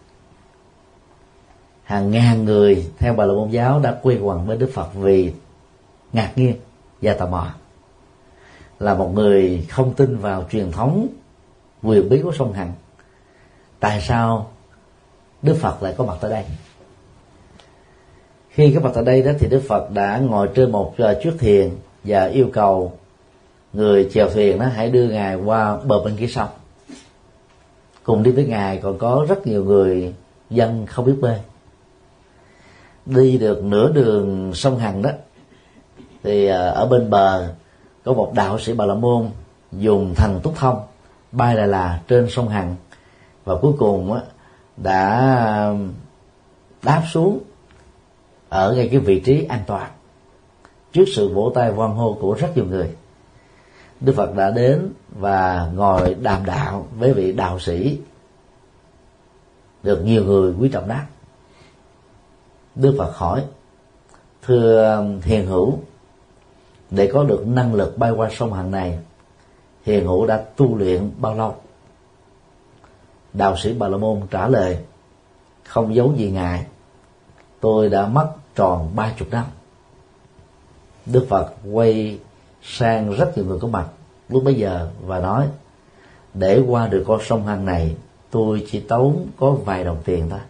Hàng ngàn người theo Bà La Môn giáo đã quây quần với Đức Phật vì ngạc nhiên và tò mò. Là một người không tin vào truyền thống quyền bí của sông Hằng, tại sao Đức Phật lại có mặt tại đây? Khi có mặt tại đây đó thì Đức Phật đã ngồi trên một chiếc thuyền và yêu cầu người chèo thuyền đó hãy đưa Ngài qua bờ bên kia sông. Cùng đi với Ngài còn có rất nhiều người dân không biết bơi. Đi được nửa đường sông Hằng đó thì ở bên bờ có một đạo sĩ Bà La Môn dùng thần túc thông bay lại là trên sông Hằng, và cuối cùng đã đáp xuống ở ngay cái vị trí an toàn trước sự vỗ tay hoan hô của rất nhiều người. Đức Phật đã đến và ngồi đàm đạo với vị đạo sĩ được nhiều người quý trọng đáp. Đức Phật hỏi: thưa hiền hữu, để có được năng lực bay qua sông Hằng này, hiền hữu đã tu luyện bao lâu? Đạo sĩ Bà La Môn trả lời không giấu gì ngài: tôi đã mất tròn ba chục năm. Đức Phật quay sang rất nhiều người có mặt lúc bấy giờ và nói: để qua được con sông Hằng này, tôi chỉ tốn có vài đồng tiền thôi.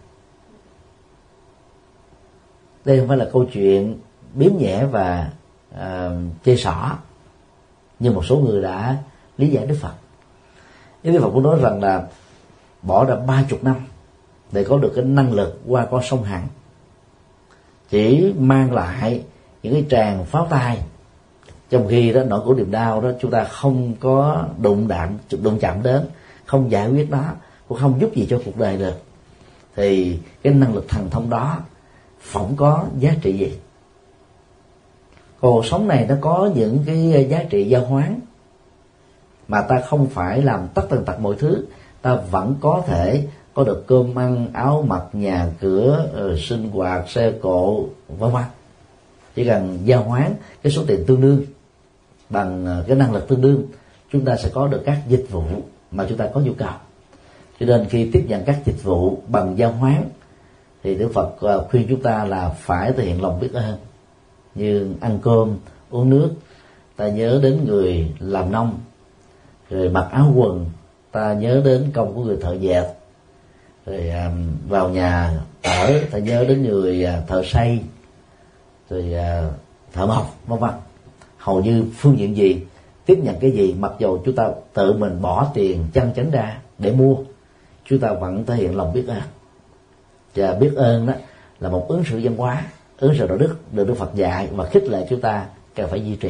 Đây không phải là câu chuyện biếm nhẹ và uh, chê xỏ, nhưng một số người đã lý giải Đức Phật. Đức Phật cũng nói rằng là bỏ ra ba chục năm để có được cái năng lực qua con sông Hằng chỉ mang lại những cái tràng pháo tay, trong khi đó nỗi khổ niềm đau đó chúng ta không có đụng đạm đụng chạm đến, không giải quyết nó, cũng không giúp gì cho cuộc đời được, thì cái năng lực thần thông đó phỏng có giá trị gì? Cuộc sống này nó có những cái giá trị giao hoán mà ta không phải làm tất tần tật mọi thứ, ta vẫn có thể có được cơm ăn, áo mặc, nhà cửa, uh, sinh hoạt, xe cộ, vân vân. Chỉ cần giao hoán cái số tiền tương đương bằng cái năng lực tương đương, chúng ta sẽ có được các dịch vụ mà chúng ta có nhu cầu. Cho nên khi tiếp nhận các dịch vụ bằng giao hoán thì Đức Phật uh, khuyên chúng ta là phải thể hiện lòng biết ơn, như ăn cơm, uống nước, ta nhớ đến người làm nông, rồi mặc áo quần, ta nhớ đến công của người thợ dệt, rồi um, vào nhà ở, ta nhớ đến người uh, thợ xây, rồi uh, thợ mộc, vân vân. Hầu như phương diện gì, tiếp nhận cái gì, mặc dù chúng ta tự mình bỏ tiền chân chánh ra để mua, chúng ta vẫn thể hiện lòng biết ơn. Và biết ơn đó là một ứng xử văn hóa, ứng xử đạo đức được Đức Phật dạy và khích lệ chúng ta cần phải duy trì.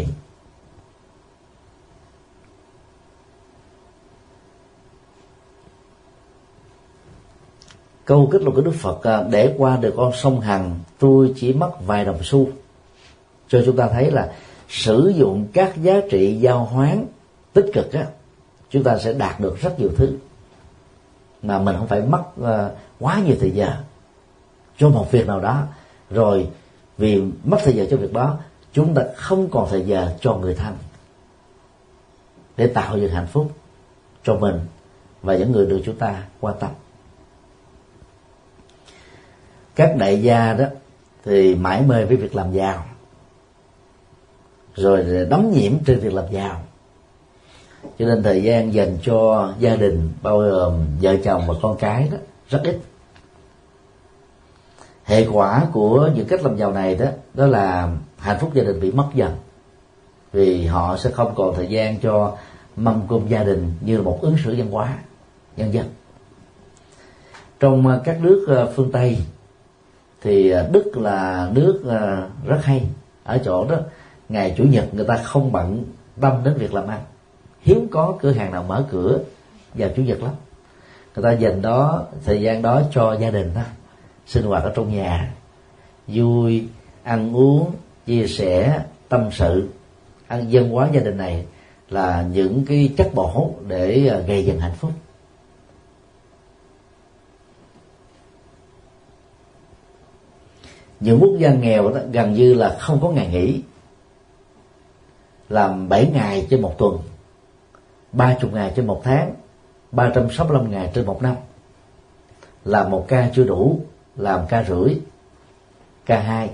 Câu kết luận của Đức Phật: để qua được con sông Hằng, tôi chỉ mất vài đồng xu, cho chúng ta thấy là sử dụng các giá trị giao hoán tích cực á, chúng ta sẽ đạt được rất nhiều thứ mà mình không phải mất uh, quá nhiều thời giờ cho một việc nào đó, rồi vì mất thời giờ cho việc đó, chúng ta không còn thời giờ cho người thân để tạo dựng hạnh phúc cho mình và những người được chúng ta quan tâm. Các đại gia đó thì mải mê với việc làm giàu, rồi đắm nhiễm trên việc làm giàu, cho nên thời gian dành cho gia đình bao gồm vợ chồng và con cái đó rất ít. Hệ quả của những cách làm giàu này đó đó là hạnh phúc gia đình bị mất dần, vì họ sẽ không còn thời gian cho mâm cơm gia đình như là một ứng xử văn hóa nhân dân. Trong các nước phương Tây thì Đức là nước rất hay ở chỗ đó, ngày chủ nhật người ta không bận tâm đến việc làm ăn, hiếm có cửa hàng nào mở cửa vào chủ nhật lắm. Người ta dành đó thời gian đó cho gia đình đó, sinh hoạt ở trong nhà, vui, ăn uống, chia sẻ, tâm sự. Ăn văn hóa gia đình này là những cái chất bổ để gây dựng hạnh phúc. Những quốc gia nghèo đó gần như là không có ngày nghỉ, làm bảy ngày trên một tuần, ba mươi ngày trên một tháng, ba trăm sáu mươi lăm ngày trên một năm. Làm một ca chưa đủ, làm ca rưỡi, ca hai.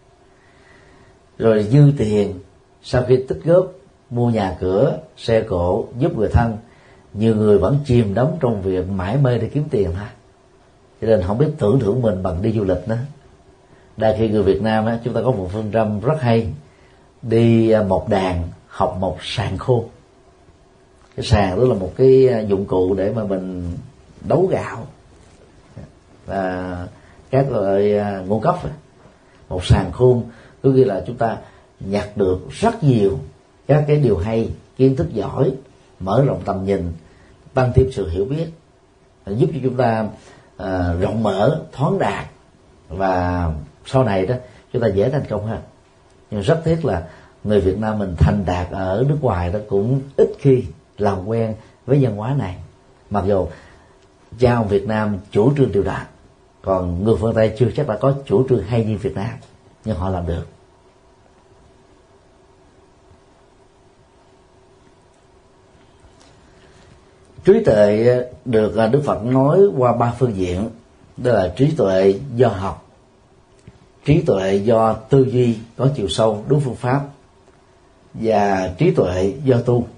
Rồi dư tiền sau khi tích góp mua nhà cửa, xe cộ, giúp người thân, nhiều người vẫn chìm đắm trong việc mải mê để kiếm tiền thôi, cho nên không biết tưởng thưởng mình bằng đi du lịch nữa. Đa khi người Việt Nam á, chúng ta có một phương châm rất hay: đi một đàn học một sàng khôn. Cái sàng đó là một cái dụng cụ để mà mình đấu gạo và các loại ngũ cốc. Một sàng khôn có nghĩa là chúng ta nhặt được rất nhiều các cái điều hay, kiến thức giỏi, mở rộng tầm nhìn, tăng thêm sự hiểu biết, giúp cho chúng ta uh, rộng mở, thoáng đạt, và sau này đó chúng ta dễ thành công hơn. Nhưng rất tiếc là người Việt Nam mình thành đạt ở nước ngoài đó cũng ít khi làm quen với văn hóa này, mặc dù cha ông Việt Nam chủ trương điều đó, còn người phương Tây chưa chắc đã có chủ trương hay như Việt Nam, nhưng họ làm được. Trí tuệ được Đức Phật nói qua ba phương diện, đó là trí tuệ do học, trí tuệ do tư duy có chiều sâu đúng phương pháp, và trí tuệ do tu.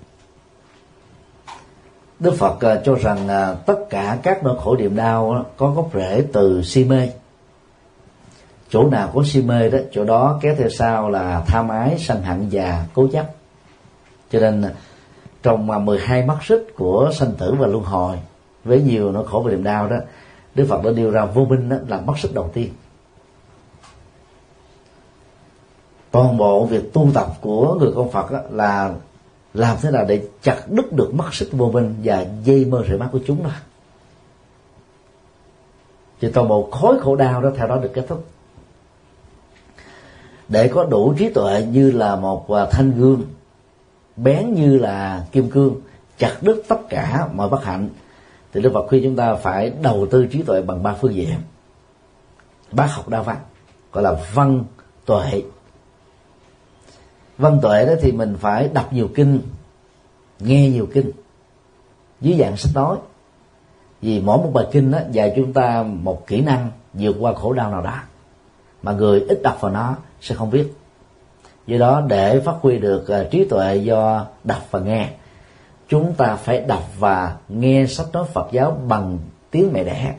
Đức Phật cho rằng tất cả các nỗi khổ niềm đau có gốc rễ từ si mê. Chỗ nào có si mê đó, chỗ đó kéo theo sau là tham ái, sân hận và cố chấp. Cho nên trong mười hai mắt xích của sanh tử và luân hồi, với nhiều nỗi khổ và niềm đau đó, Đức Phật đã nêu ra vô minh đó là mắt xích đầu tiên. Toàn bộ việc tu tập của người con Phật đó là làm thế nào để chặt đứt được mắt xích vô minh và dây mơ rễ mắt của chúng đó, thì toàn bộ khối khổ đau đó theo đó được kết thúc. Để có đủ trí tuệ như là một thanh gương, bén như là kim cương, chặt đứt tất cả mọi bất hạnh, thì Đức Phật khuyên chúng ta phải đầu tư trí tuệ bằng ba phương diện. Bác học đa văn, gọi là văn tuệ. Văn tuệ đó thì mình phải đọc nhiều kinh, nghe nhiều kinh dưới dạng sách nói, vì mỗi một bài kinh đó dạy chúng ta một kỹ năng vượt qua khổ đau nào đó mà người ít đọc vào nó sẽ không biết. Do đó để phát huy được uh, trí tuệ do đọc và nghe, chúng ta phải đọc và nghe sách nói Phật giáo bằng tiếng mẹ đẻ.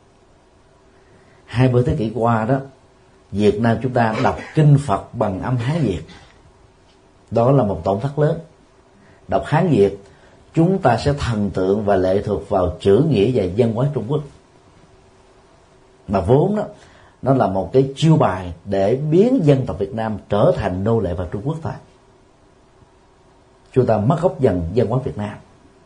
Hai mươi thế kỷ qua đó, Việt Nam chúng ta đọc kinh Phật bằng âm Hán Việt. Đó là một tổn thất lớn. Đọc Hán Việt, chúng ta sẽ thần tượng và lệ thuộc vào chữ nghĩa và văn hóa Trung Quốc, mà vốn đó nó là một cái chiêu bài để biến dân tộc Việt Nam trở thành nô lệ vào Trung Quốc thôi. Chúng ta mất gốc dần văn hóa Việt Nam.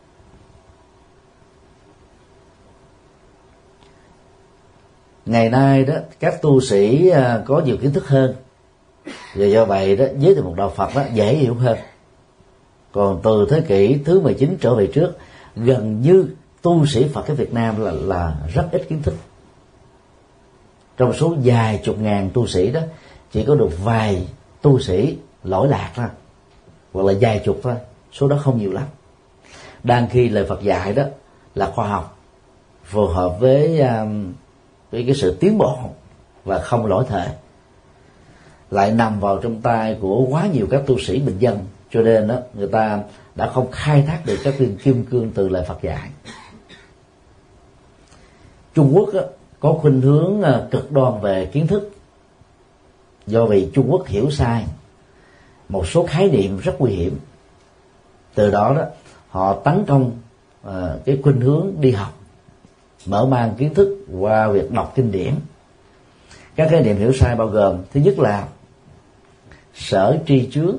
Ngày nay đó, các tu sĩ có nhiều kiến thức hơn, và do vậy đó giới thiệu một đạo Phật đó dễ hiểu hơn. Còn từ thế kỷ thứ mười chín trở về trước, gần như tu sĩ Phật ở Việt Nam là là rất ít kiến thức. Trong số vài chục ngàn tu sĩ đó, chỉ có được vài tu sĩ lỗi lạc thôi, hoặc là vài chục thôi, số đó không nhiều lắm. Đang khi lời Phật dạy đó là khoa học, phù hợp với um, với cái sự tiến bộ và không lỗi thời, lại nằm vào trong tay của quá nhiều các tu sĩ bình dân, cho nên đó người ta đã không khai thác được các viên kim cương từ lời Phật dạy. Trung Quốc đó, có khuynh hướng cực đoan về kiến thức, do vì Trung Quốc hiểu sai một số khái niệm rất nguy hiểm. Từ đó đó họ tấn công uh, cái khuynh hướng đi học, mở mang kiến thức qua việc đọc kinh điển. Các khái niệm hiểu sai bao gồm: thứ nhất là sở tri chướng,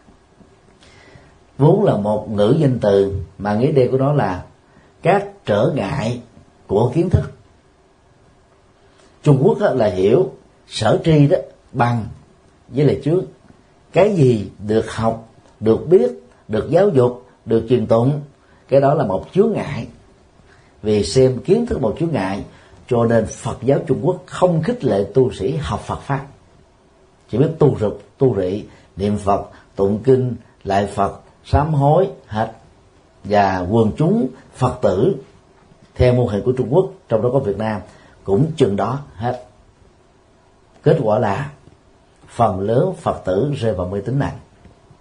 vốn là một ngữ danh từ mà nghĩa đen của nó là các trở ngại của kiến thức. Trung Quốc là hiểu sở tri đó bằng với là chướng. Cái gì được học, được biết, được giáo dục, được truyền tụng, cái đó là một chướng ngại. Vì xem kiến thức một chướng ngại, cho nên Phật giáo Trung Quốc không khích lệ tu sĩ học Phật pháp, chỉ biết tu rục, tu rị, niệm Phật, tụng kinh, lại Phật, sám hối hết. Và quần chúng Phật tử theo mô hình của Trung Quốc, trong đó có Việt Nam, cũng chừng đó hết. Kết quả là phần lớn Phật tử rơi vào mê tín nặng.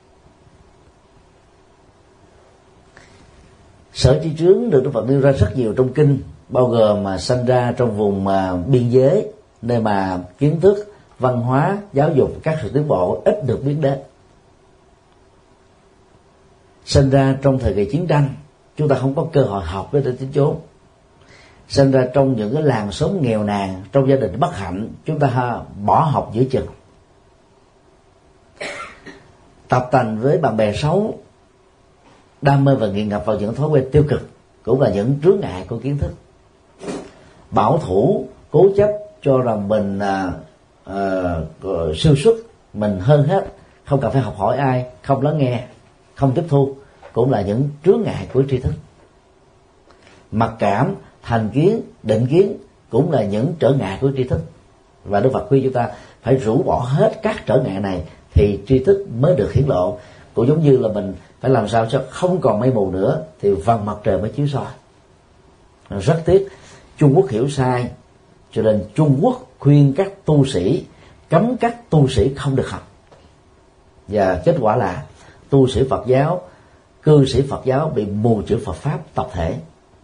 Sở tri chướng được Đức Phật nêu ra rất nhiều trong kinh, bao gồm mà sanh ra trong vùng mà biên giới, nơi mà kiến thức, văn hóa, giáo dục, các sự tiến bộ ít được biết đến. Sinh ra trong thời kỳ chiến tranh, chúng ta không có cơ hội học để đến chốn. Sinh ra trong những cái làng xóm nghèo nàn, trong gia đình bất hạnh, chúng ta bỏ học giữa chừng. Tập tành với bạn bè xấu, đam mê và nghiện ngập vào những thói quen tiêu cực cũng là những chướng ngại của kiến thức. Bảo thủ, cố chấp cho rằng mình à, à, siêu xuất, mình hơn hết, không cần phải học hỏi ai, không lắng nghe, không tiếp thu, cũng là những chướng ngại của tri thức. Mặc cảm, thành kiến, định kiến cũng là những trở ngại của tri thức. Và Đức Phật khuyên chúng ta phải rũ bỏ hết các trở ngại này thì tri thức mới được hiển lộ. Cũng giống như là mình phải làm sao cho không còn mây mù nữa thì vầng mặt trời mới chiếu soi. Rất tiếc Trung Quốc hiểu sai, cho nên Trung Quốc khuyên các tu sĩ cấm các tu sĩ không được học, và kết quả là tu sĩ Phật giáo, cư sĩ Phật giáo bị mù chữ Phật pháp tập thể.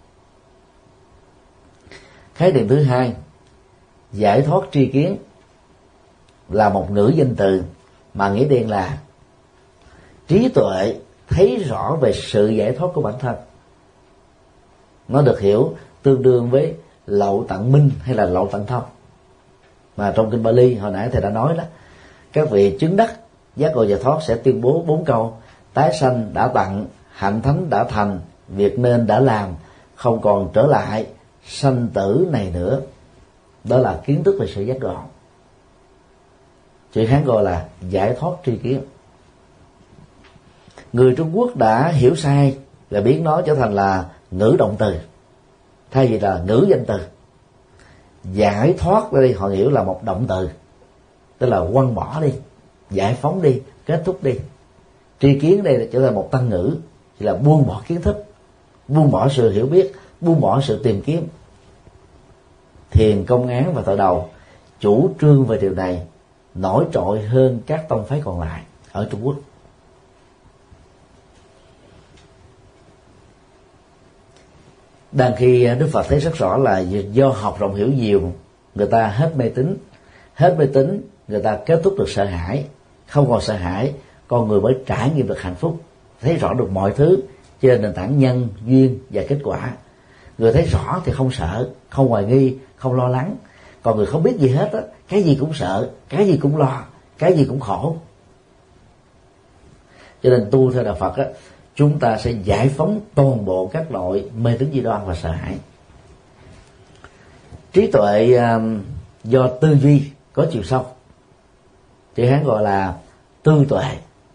Khái niệm thứ hai, giải thoát tri kiến, là một ngữ danh từ mà nghĩa đen là trí tuệ thấy rõ về sự giải thoát của bản thân. Nó được hiểu tương đương với lậu tận minh hay là lậu tận thông. Mà trong kinh Bali hồi nãy thầy đã nói đó, các vị chứng đắc giác ngộ giải thoát sẽ tuyên bố bốn câu: tái sanh đã tặng, hạnh thánh đã thành, việc nên đã làm, không còn trở lại sanh tử này nữa. Đó là kiến thức về sự giác ngộ. Chữ Hán gọi là giải thoát tri kiến. Người Trung Quốc đã hiểu sai và biến nó trở thành là ngữ động từ thay vì là ngữ danh từ. Giải thoát ở đây họ hiểu là một động từ, tức là quăng bỏ đi, giải phóng đi, kết thúc đi. Tri kiến đây trở thành một tăng ngữ, chỉ là buông bỏ kiến thức, buông bỏ sự hiểu biết, buông bỏ sự tìm kiếm. Thiền, Công án và Tội Đầu chủ trương về điều này nổi trội hơn các tông phái còn lại ở Trung Quốc. Đang khi Đức Phật thấy rất rõ là do học rộng hiểu nhiều, người ta hết mê tín, hết mê tín người ta kết thúc được sợ hãi, không còn sợ hãi con người mới trải nghiệm được hạnh phúc, thấy rõ được mọi thứ trên nền tảng nhân, duyên và kết quả. Người thấy rõ thì không sợ, không hoài nghi, không lo lắng. Còn người không biết gì hết á, cái gì cũng sợ, cái gì cũng lo, cái gì cũng khổ. Cho nên tu theo đạo Phật á, chúng ta sẽ giải phóng toàn bộ các loại mê tín dị đoan và sợ hãi. Trí tuệ uh, do tư duy có chiều sâu, chữ Hán gọi là tư tuệ.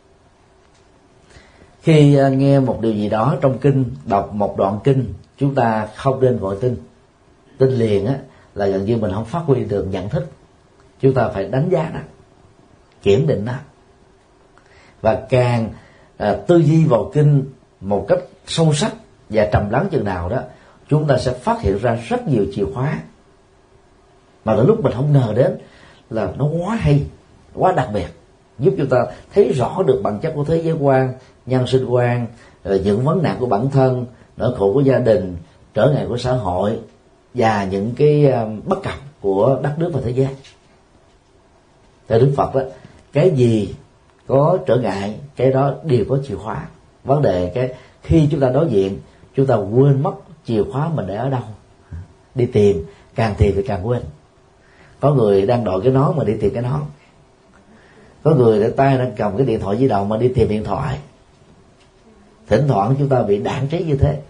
Khi uh, nghe một điều gì đó trong kinh, đọc một đoạn kinh, chúng ta không nên vội tin. Tin liền á là gần như mình không phát huy được nhận thức. Chúng ta phải đánh giá nó, kiểm định nó. Và càng à, tư duy vào kinh một cách sâu sắc và trầm lắng chừng nào đó, chúng ta sẽ phát hiện ra rất nhiều chìa khóa mà đến lúc mình không ngờ đến, là nó quá hay, quá đặc biệt, giúp chúng ta thấy rõ được bản chất của thế giới quan, nhân sinh quan, những vấn nạn của bản thân, nỗi khổ của gia đình, trở ngại của xã hội và những cái bất cập của đất nước và thế giới. Theo Đức Phật đó, cái gì có trở ngại, cái đó đều có chìa khóa. Vấn đề cái khi chúng ta đối diện, chúng ta quên mất chìa khóa mình để ở đâu, đi tìm, càng tìm thì càng quên. Có người đang đội cái nón mà đi tìm cái nón, có người để tay đang cầm cái điện thoại di động mà đi tìm điện thoại. Thỉnh thoảng chúng ta bị đãng trí như thế.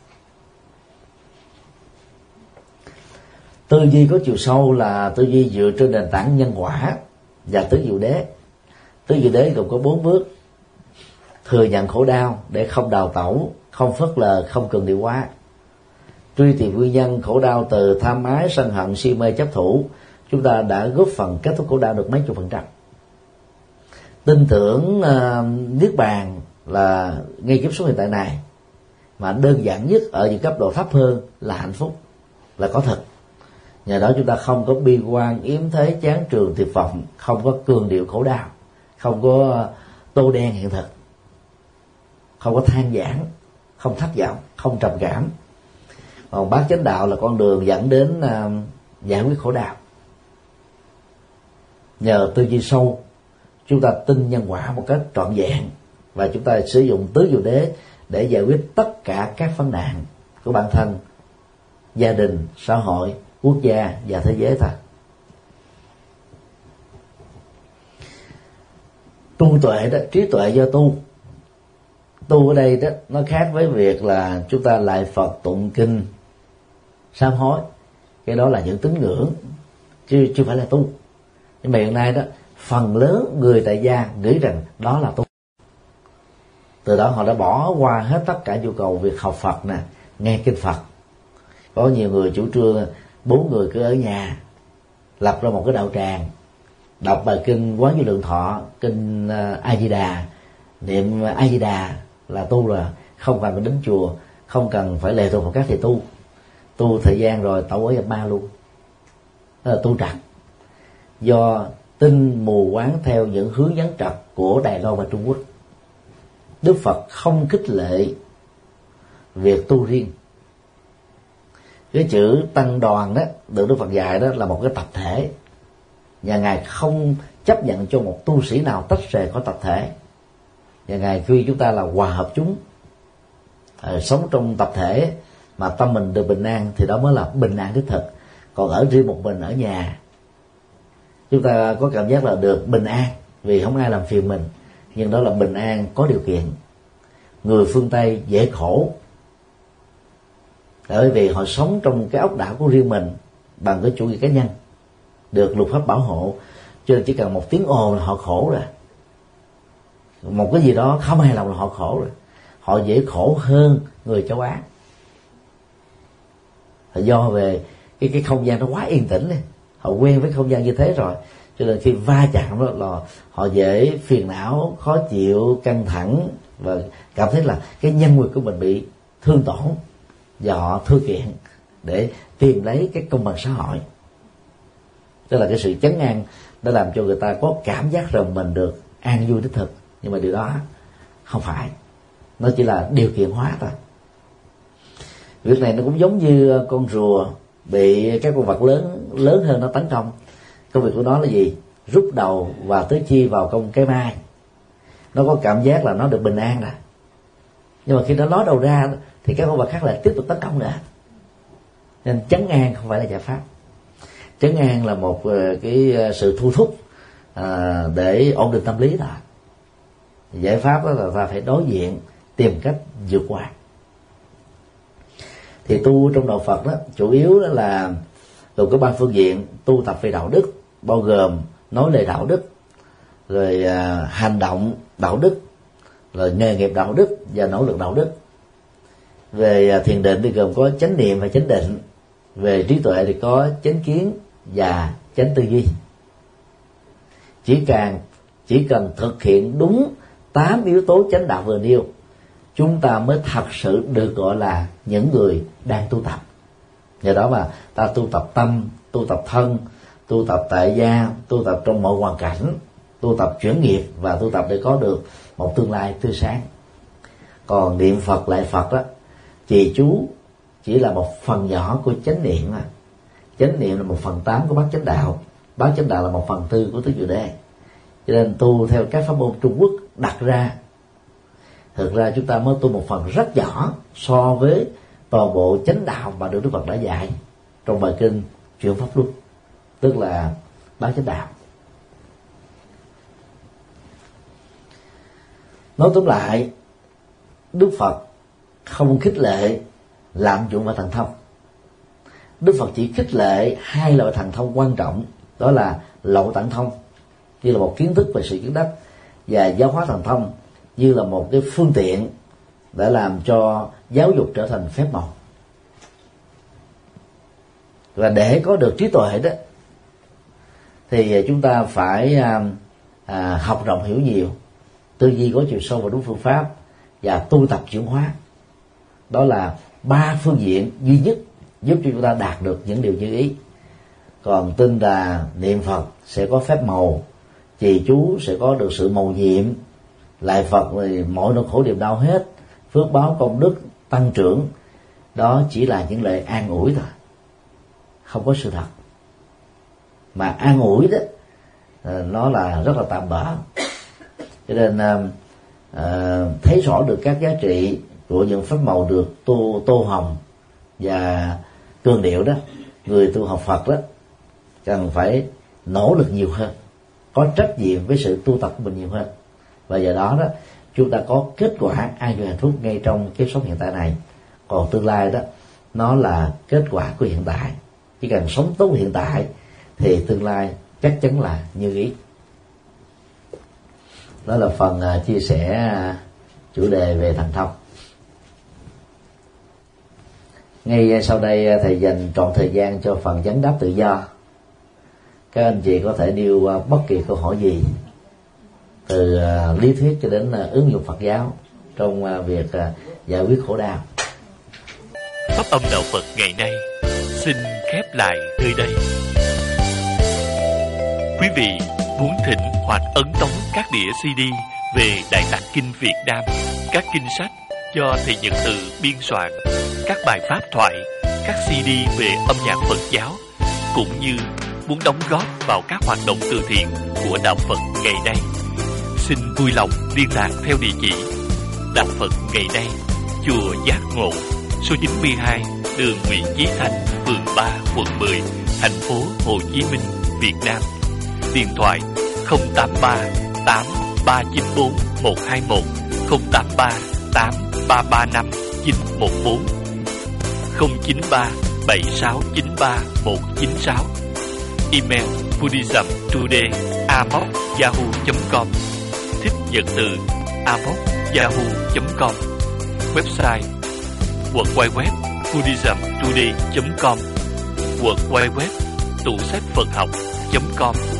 Tư duy có chiều sâu là tư duy dựa trên nền tảng nhân quả và tứ diệu đế. Tứ diệu đế gồm có bốn bước: thừa nhận khổ đau để không đào tẩu, không phớt lờ, không cường điệu hóa; truy tìm nguyên nhân khổ đau từ tham ái, sân hận, si mê, chấp thủ, chúng ta đã góp phần kết thúc khổ đau được mấy chục phần trăm; tin tưởng uh, niết bàn là ngay kiếp sống hiện tại này, mà đơn giản nhất ở những cấp độ thấp hơn là hạnh phúc, là có thật. Nhờ đó chúng ta không có bi quan, yếm thế, chán trường, tuyệt vọng, không có cường điệu khổ đau, không có tô đen hiện thực, không có than vãn, không thất vọng, không trầm cảm. Còn bát chánh đạo là con đường dẫn đến uh, giải quyết khổ đau. Nhờ tư duy sâu, chúng ta tin nhân quả một cách trọn vẹn, và chúng ta sử dụng tứ diệu đế để giải quyết tất cả các vấn nạn của bản thân, gia đình, xã hội, quốc gia và thế giới thôi. Tu tuệ đó, trí tuệ do tu. Tu ở đây đó, nó khác với việc là chúng ta lại Phật, tụng kinh, sám hối. Cái đó là những tín ngưỡng, chứ chưa phải là tu. Nhưng mà hiện nay đó, phần lớn người tại gia nghĩ rằng đó là tu. Từ đó họ đã bỏ qua hết tất cả nhu cầu việc học Phật nè, nghe kinh Phật, Có nhiều người chủ trương bốn người cứ ở nhà lập ra một cái đạo tràng, đọc bài kinh Quán Vô Lượng Thọ, kinh A Di Đà, niệm A Di Đà là tu, là không cần phải đến chùa, không cần phải lệ thuộc vào các thầy tu. Tu thời gian rồi tẩu ở nhập ma luôn. Đó là tu trật, do tin mù quáng theo những hướng dẫn trật của Đài Loan và Trung Quốc. Đức Phật không khích lệ việc tu riêng. Cái chữ tăng đoàn đó được Đức Phật dạy đó là một cái tập thể, và Ngài không chấp nhận cho một tu sĩ nào tách rời khỏi tập thể, và Ngài khuyên chúng ta là hòa hợp chúng, à, sống trong tập thể mà tâm mình được bình an, thì đó mới là bình an đích thực. Còn ở riêng một mình ở nhà, chúng ta có cảm giác là được bình an vì không ai làm phiền mình, nhưng đó là bình an có điều kiện. Người phương Tây dễ khổ bởi vì họ sống trong cái ốc đảo của riêng mình bằng cái chủ nghĩa cá nhân, được luật pháp bảo hộ, cho nên chỉ cần một tiếng ồn là họ khổ rồi, một cái gì đó không hài lòng là họ khổ rồi. Họ dễ khổ hơn người châu Á, do về cái cái không gian nó quá yên tĩnh này. Họ quen với không gian như thế rồi, cho nên khi va chạm đó là họ dễ phiền não, khó chịu, căng thẳng, và cảm thấy là cái nhân nguyện của mình bị thương tổn, và họ thư kiện để tìm lấy cái công bằng xã hội. Tức là cái sự chấn an đã làm cho người ta có cảm giác rằng mình được an vui đích thực, nhưng mà điều đó không phải, nó chỉ là điều kiện hóa thôi. Việc này nó cũng giống như con rùa bị các con vật lớn lớn hơn nó tấn công. Công việc của nó là gì? Rút đầu và tứ chi vào trong cái mai. Nó có cảm giác là nó được bình an rồi, nhưng mà khi nó ló đầu ra thì các con vật khác lại tiếp tục tấn công nữa. Nên chấn an không phải là giải pháp. Chấn an là một cái sự thu thúc à, để ổn định tâm lý thôi. Giải pháp đó là ta phải đối diện, tìm cách vượt qua. Thì tu trong đạo Phật đó chủ yếu đó là gồm có ba phương diện: tu tập về đạo đức, bao gồm nói lời đạo đức, rồi à, hành động đạo đức, rồi nghề nghiệp đạo đức và nỗ lực đạo đức. Về à, thiền định thì gồm có chánh niệm và chánh định. Về trí tuệ thì có chánh kiến và chánh tư duy. Chỉ càng chỉ cần thực hiện đúng tám yếu tố chánh đạo vừa nêu, chúng ta mới thật sự được gọi là những người đang tu tập. Nhờ đó mà ta tu tập tâm, tu tập thân, tu tập tại gia, tu tập trong mọi hoàn cảnh, tu tập chuyển nghiệp và tu tập để có được một tương lai tươi sáng. Còn niệm Phật lại Phật đó, trì chú chỉ là một phần nhỏ của chánh niệm. Chánh niệm là một phần tám của bát chánh đạo, bát chánh đạo là một phần tư của tứ diệu đế. Cho nên tu theo các pháp môn Trung Quốc đặt ra, thực ra chúng ta mới tu một phần rất nhỏ so với toàn bộ chánh đạo mà được Đức Phật đã dạy trong bài kinh Chuyển Pháp Luân, tức là bát chánh đạo. Nói tóm lại, Đức Phật không khích lệ lạm dụng và thần thông. Đức Phật chỉ khích lệ hai loại thần thông quan trọng, đó là lậu tạng thông như là một kiến thức về sự chứng đắc, và giáo hóa thần thông như là một cái phương tiện để làm cho giáo dục trở thành phép màu. Và để có được trí tuệ đó thì chúng ta phải à, à, học rộng hiểu nhiều, tư duy có chiều sâu và đúng phương pháp, và tu tập chuyển hóa. Đó là ba phương diện duy nhất giúp cho chúng ta đạt được những điều như ý. Còn tin là niệm Phật sẽ có phép màu, trì chú sẽ có được sự mầu nhiệm, lại Phật thì mọi nỗi khổ đều đau hết, phước báo công đức tăng trưởng, đó chỉ là những lời an ủi thôi, không có sự thật. Mà an ủi đó nó là rất là tạm bợ. Cho nên à, thấy rõ được các giá trị của những phép màu được tô, tô hồng và cường điệu đó, người tu học Phật đó cần phải nỗ lực nhiều hơn, có trách nhiệm với sự tu tập của mình nhiều hơn, và giờ đó đó chúng ta có kết quả an vui hạnh phúc ngay trong kiếp sống hiện tại này. Còn tương lai đó nó là kết quả của hiện tại. Chỉ cần sống tốt hiện tại thì tương lai chắc chắn là như ý. Đó là phần uh, chia sẻ uh, chủ đề về thần thông. Ngay sau đây thầy dành trọn thời gian cho phần vấn đáp tự do. Các anh chị có thể nêu bất kỳ câu hỏi gì, từ lý thuyết cho đến ứng dụng Phật giáo trong việc giải quyết khổ đau. Pháp âm đạo Phật ngày nay xin khép lại nơi đây. Quý vị muốn thỉnh hoặc ấn tống các đĩa xê đê về Đại Tạng Kinh Việt Nam, các kinh sách do thầy Nhật Từ biên soạn, các bài pháp thoại, các xê đê về âm nhạc Phật giáo, cũng như muốn đóng góp vào các hoạt động từ thiện của đạo Phật ngày nay, xin vui lòng liên lạc theo địa chỉ Đạo Phật ngày nay, chùa Giác Ngộ, số chín mươi hai đường Nguyễn Chí Thanh, phường ba, quận mười, thành phố Hồ Chí Minh, Việt Nam. Điện thoại không tám ba tám ba chín bốn một hai một, không tám ba tám ba ba năm chín một bốn, không chín ba bảy sáu chín ba một chín sáu. Email buddhismtoday a m o c yahoo chấm com, thích Nhật Từ a m o c yahoo chấm com. Website w w w chấm buddhismtoday chấm com, w w w chấm tủ sách Phật học chấm com.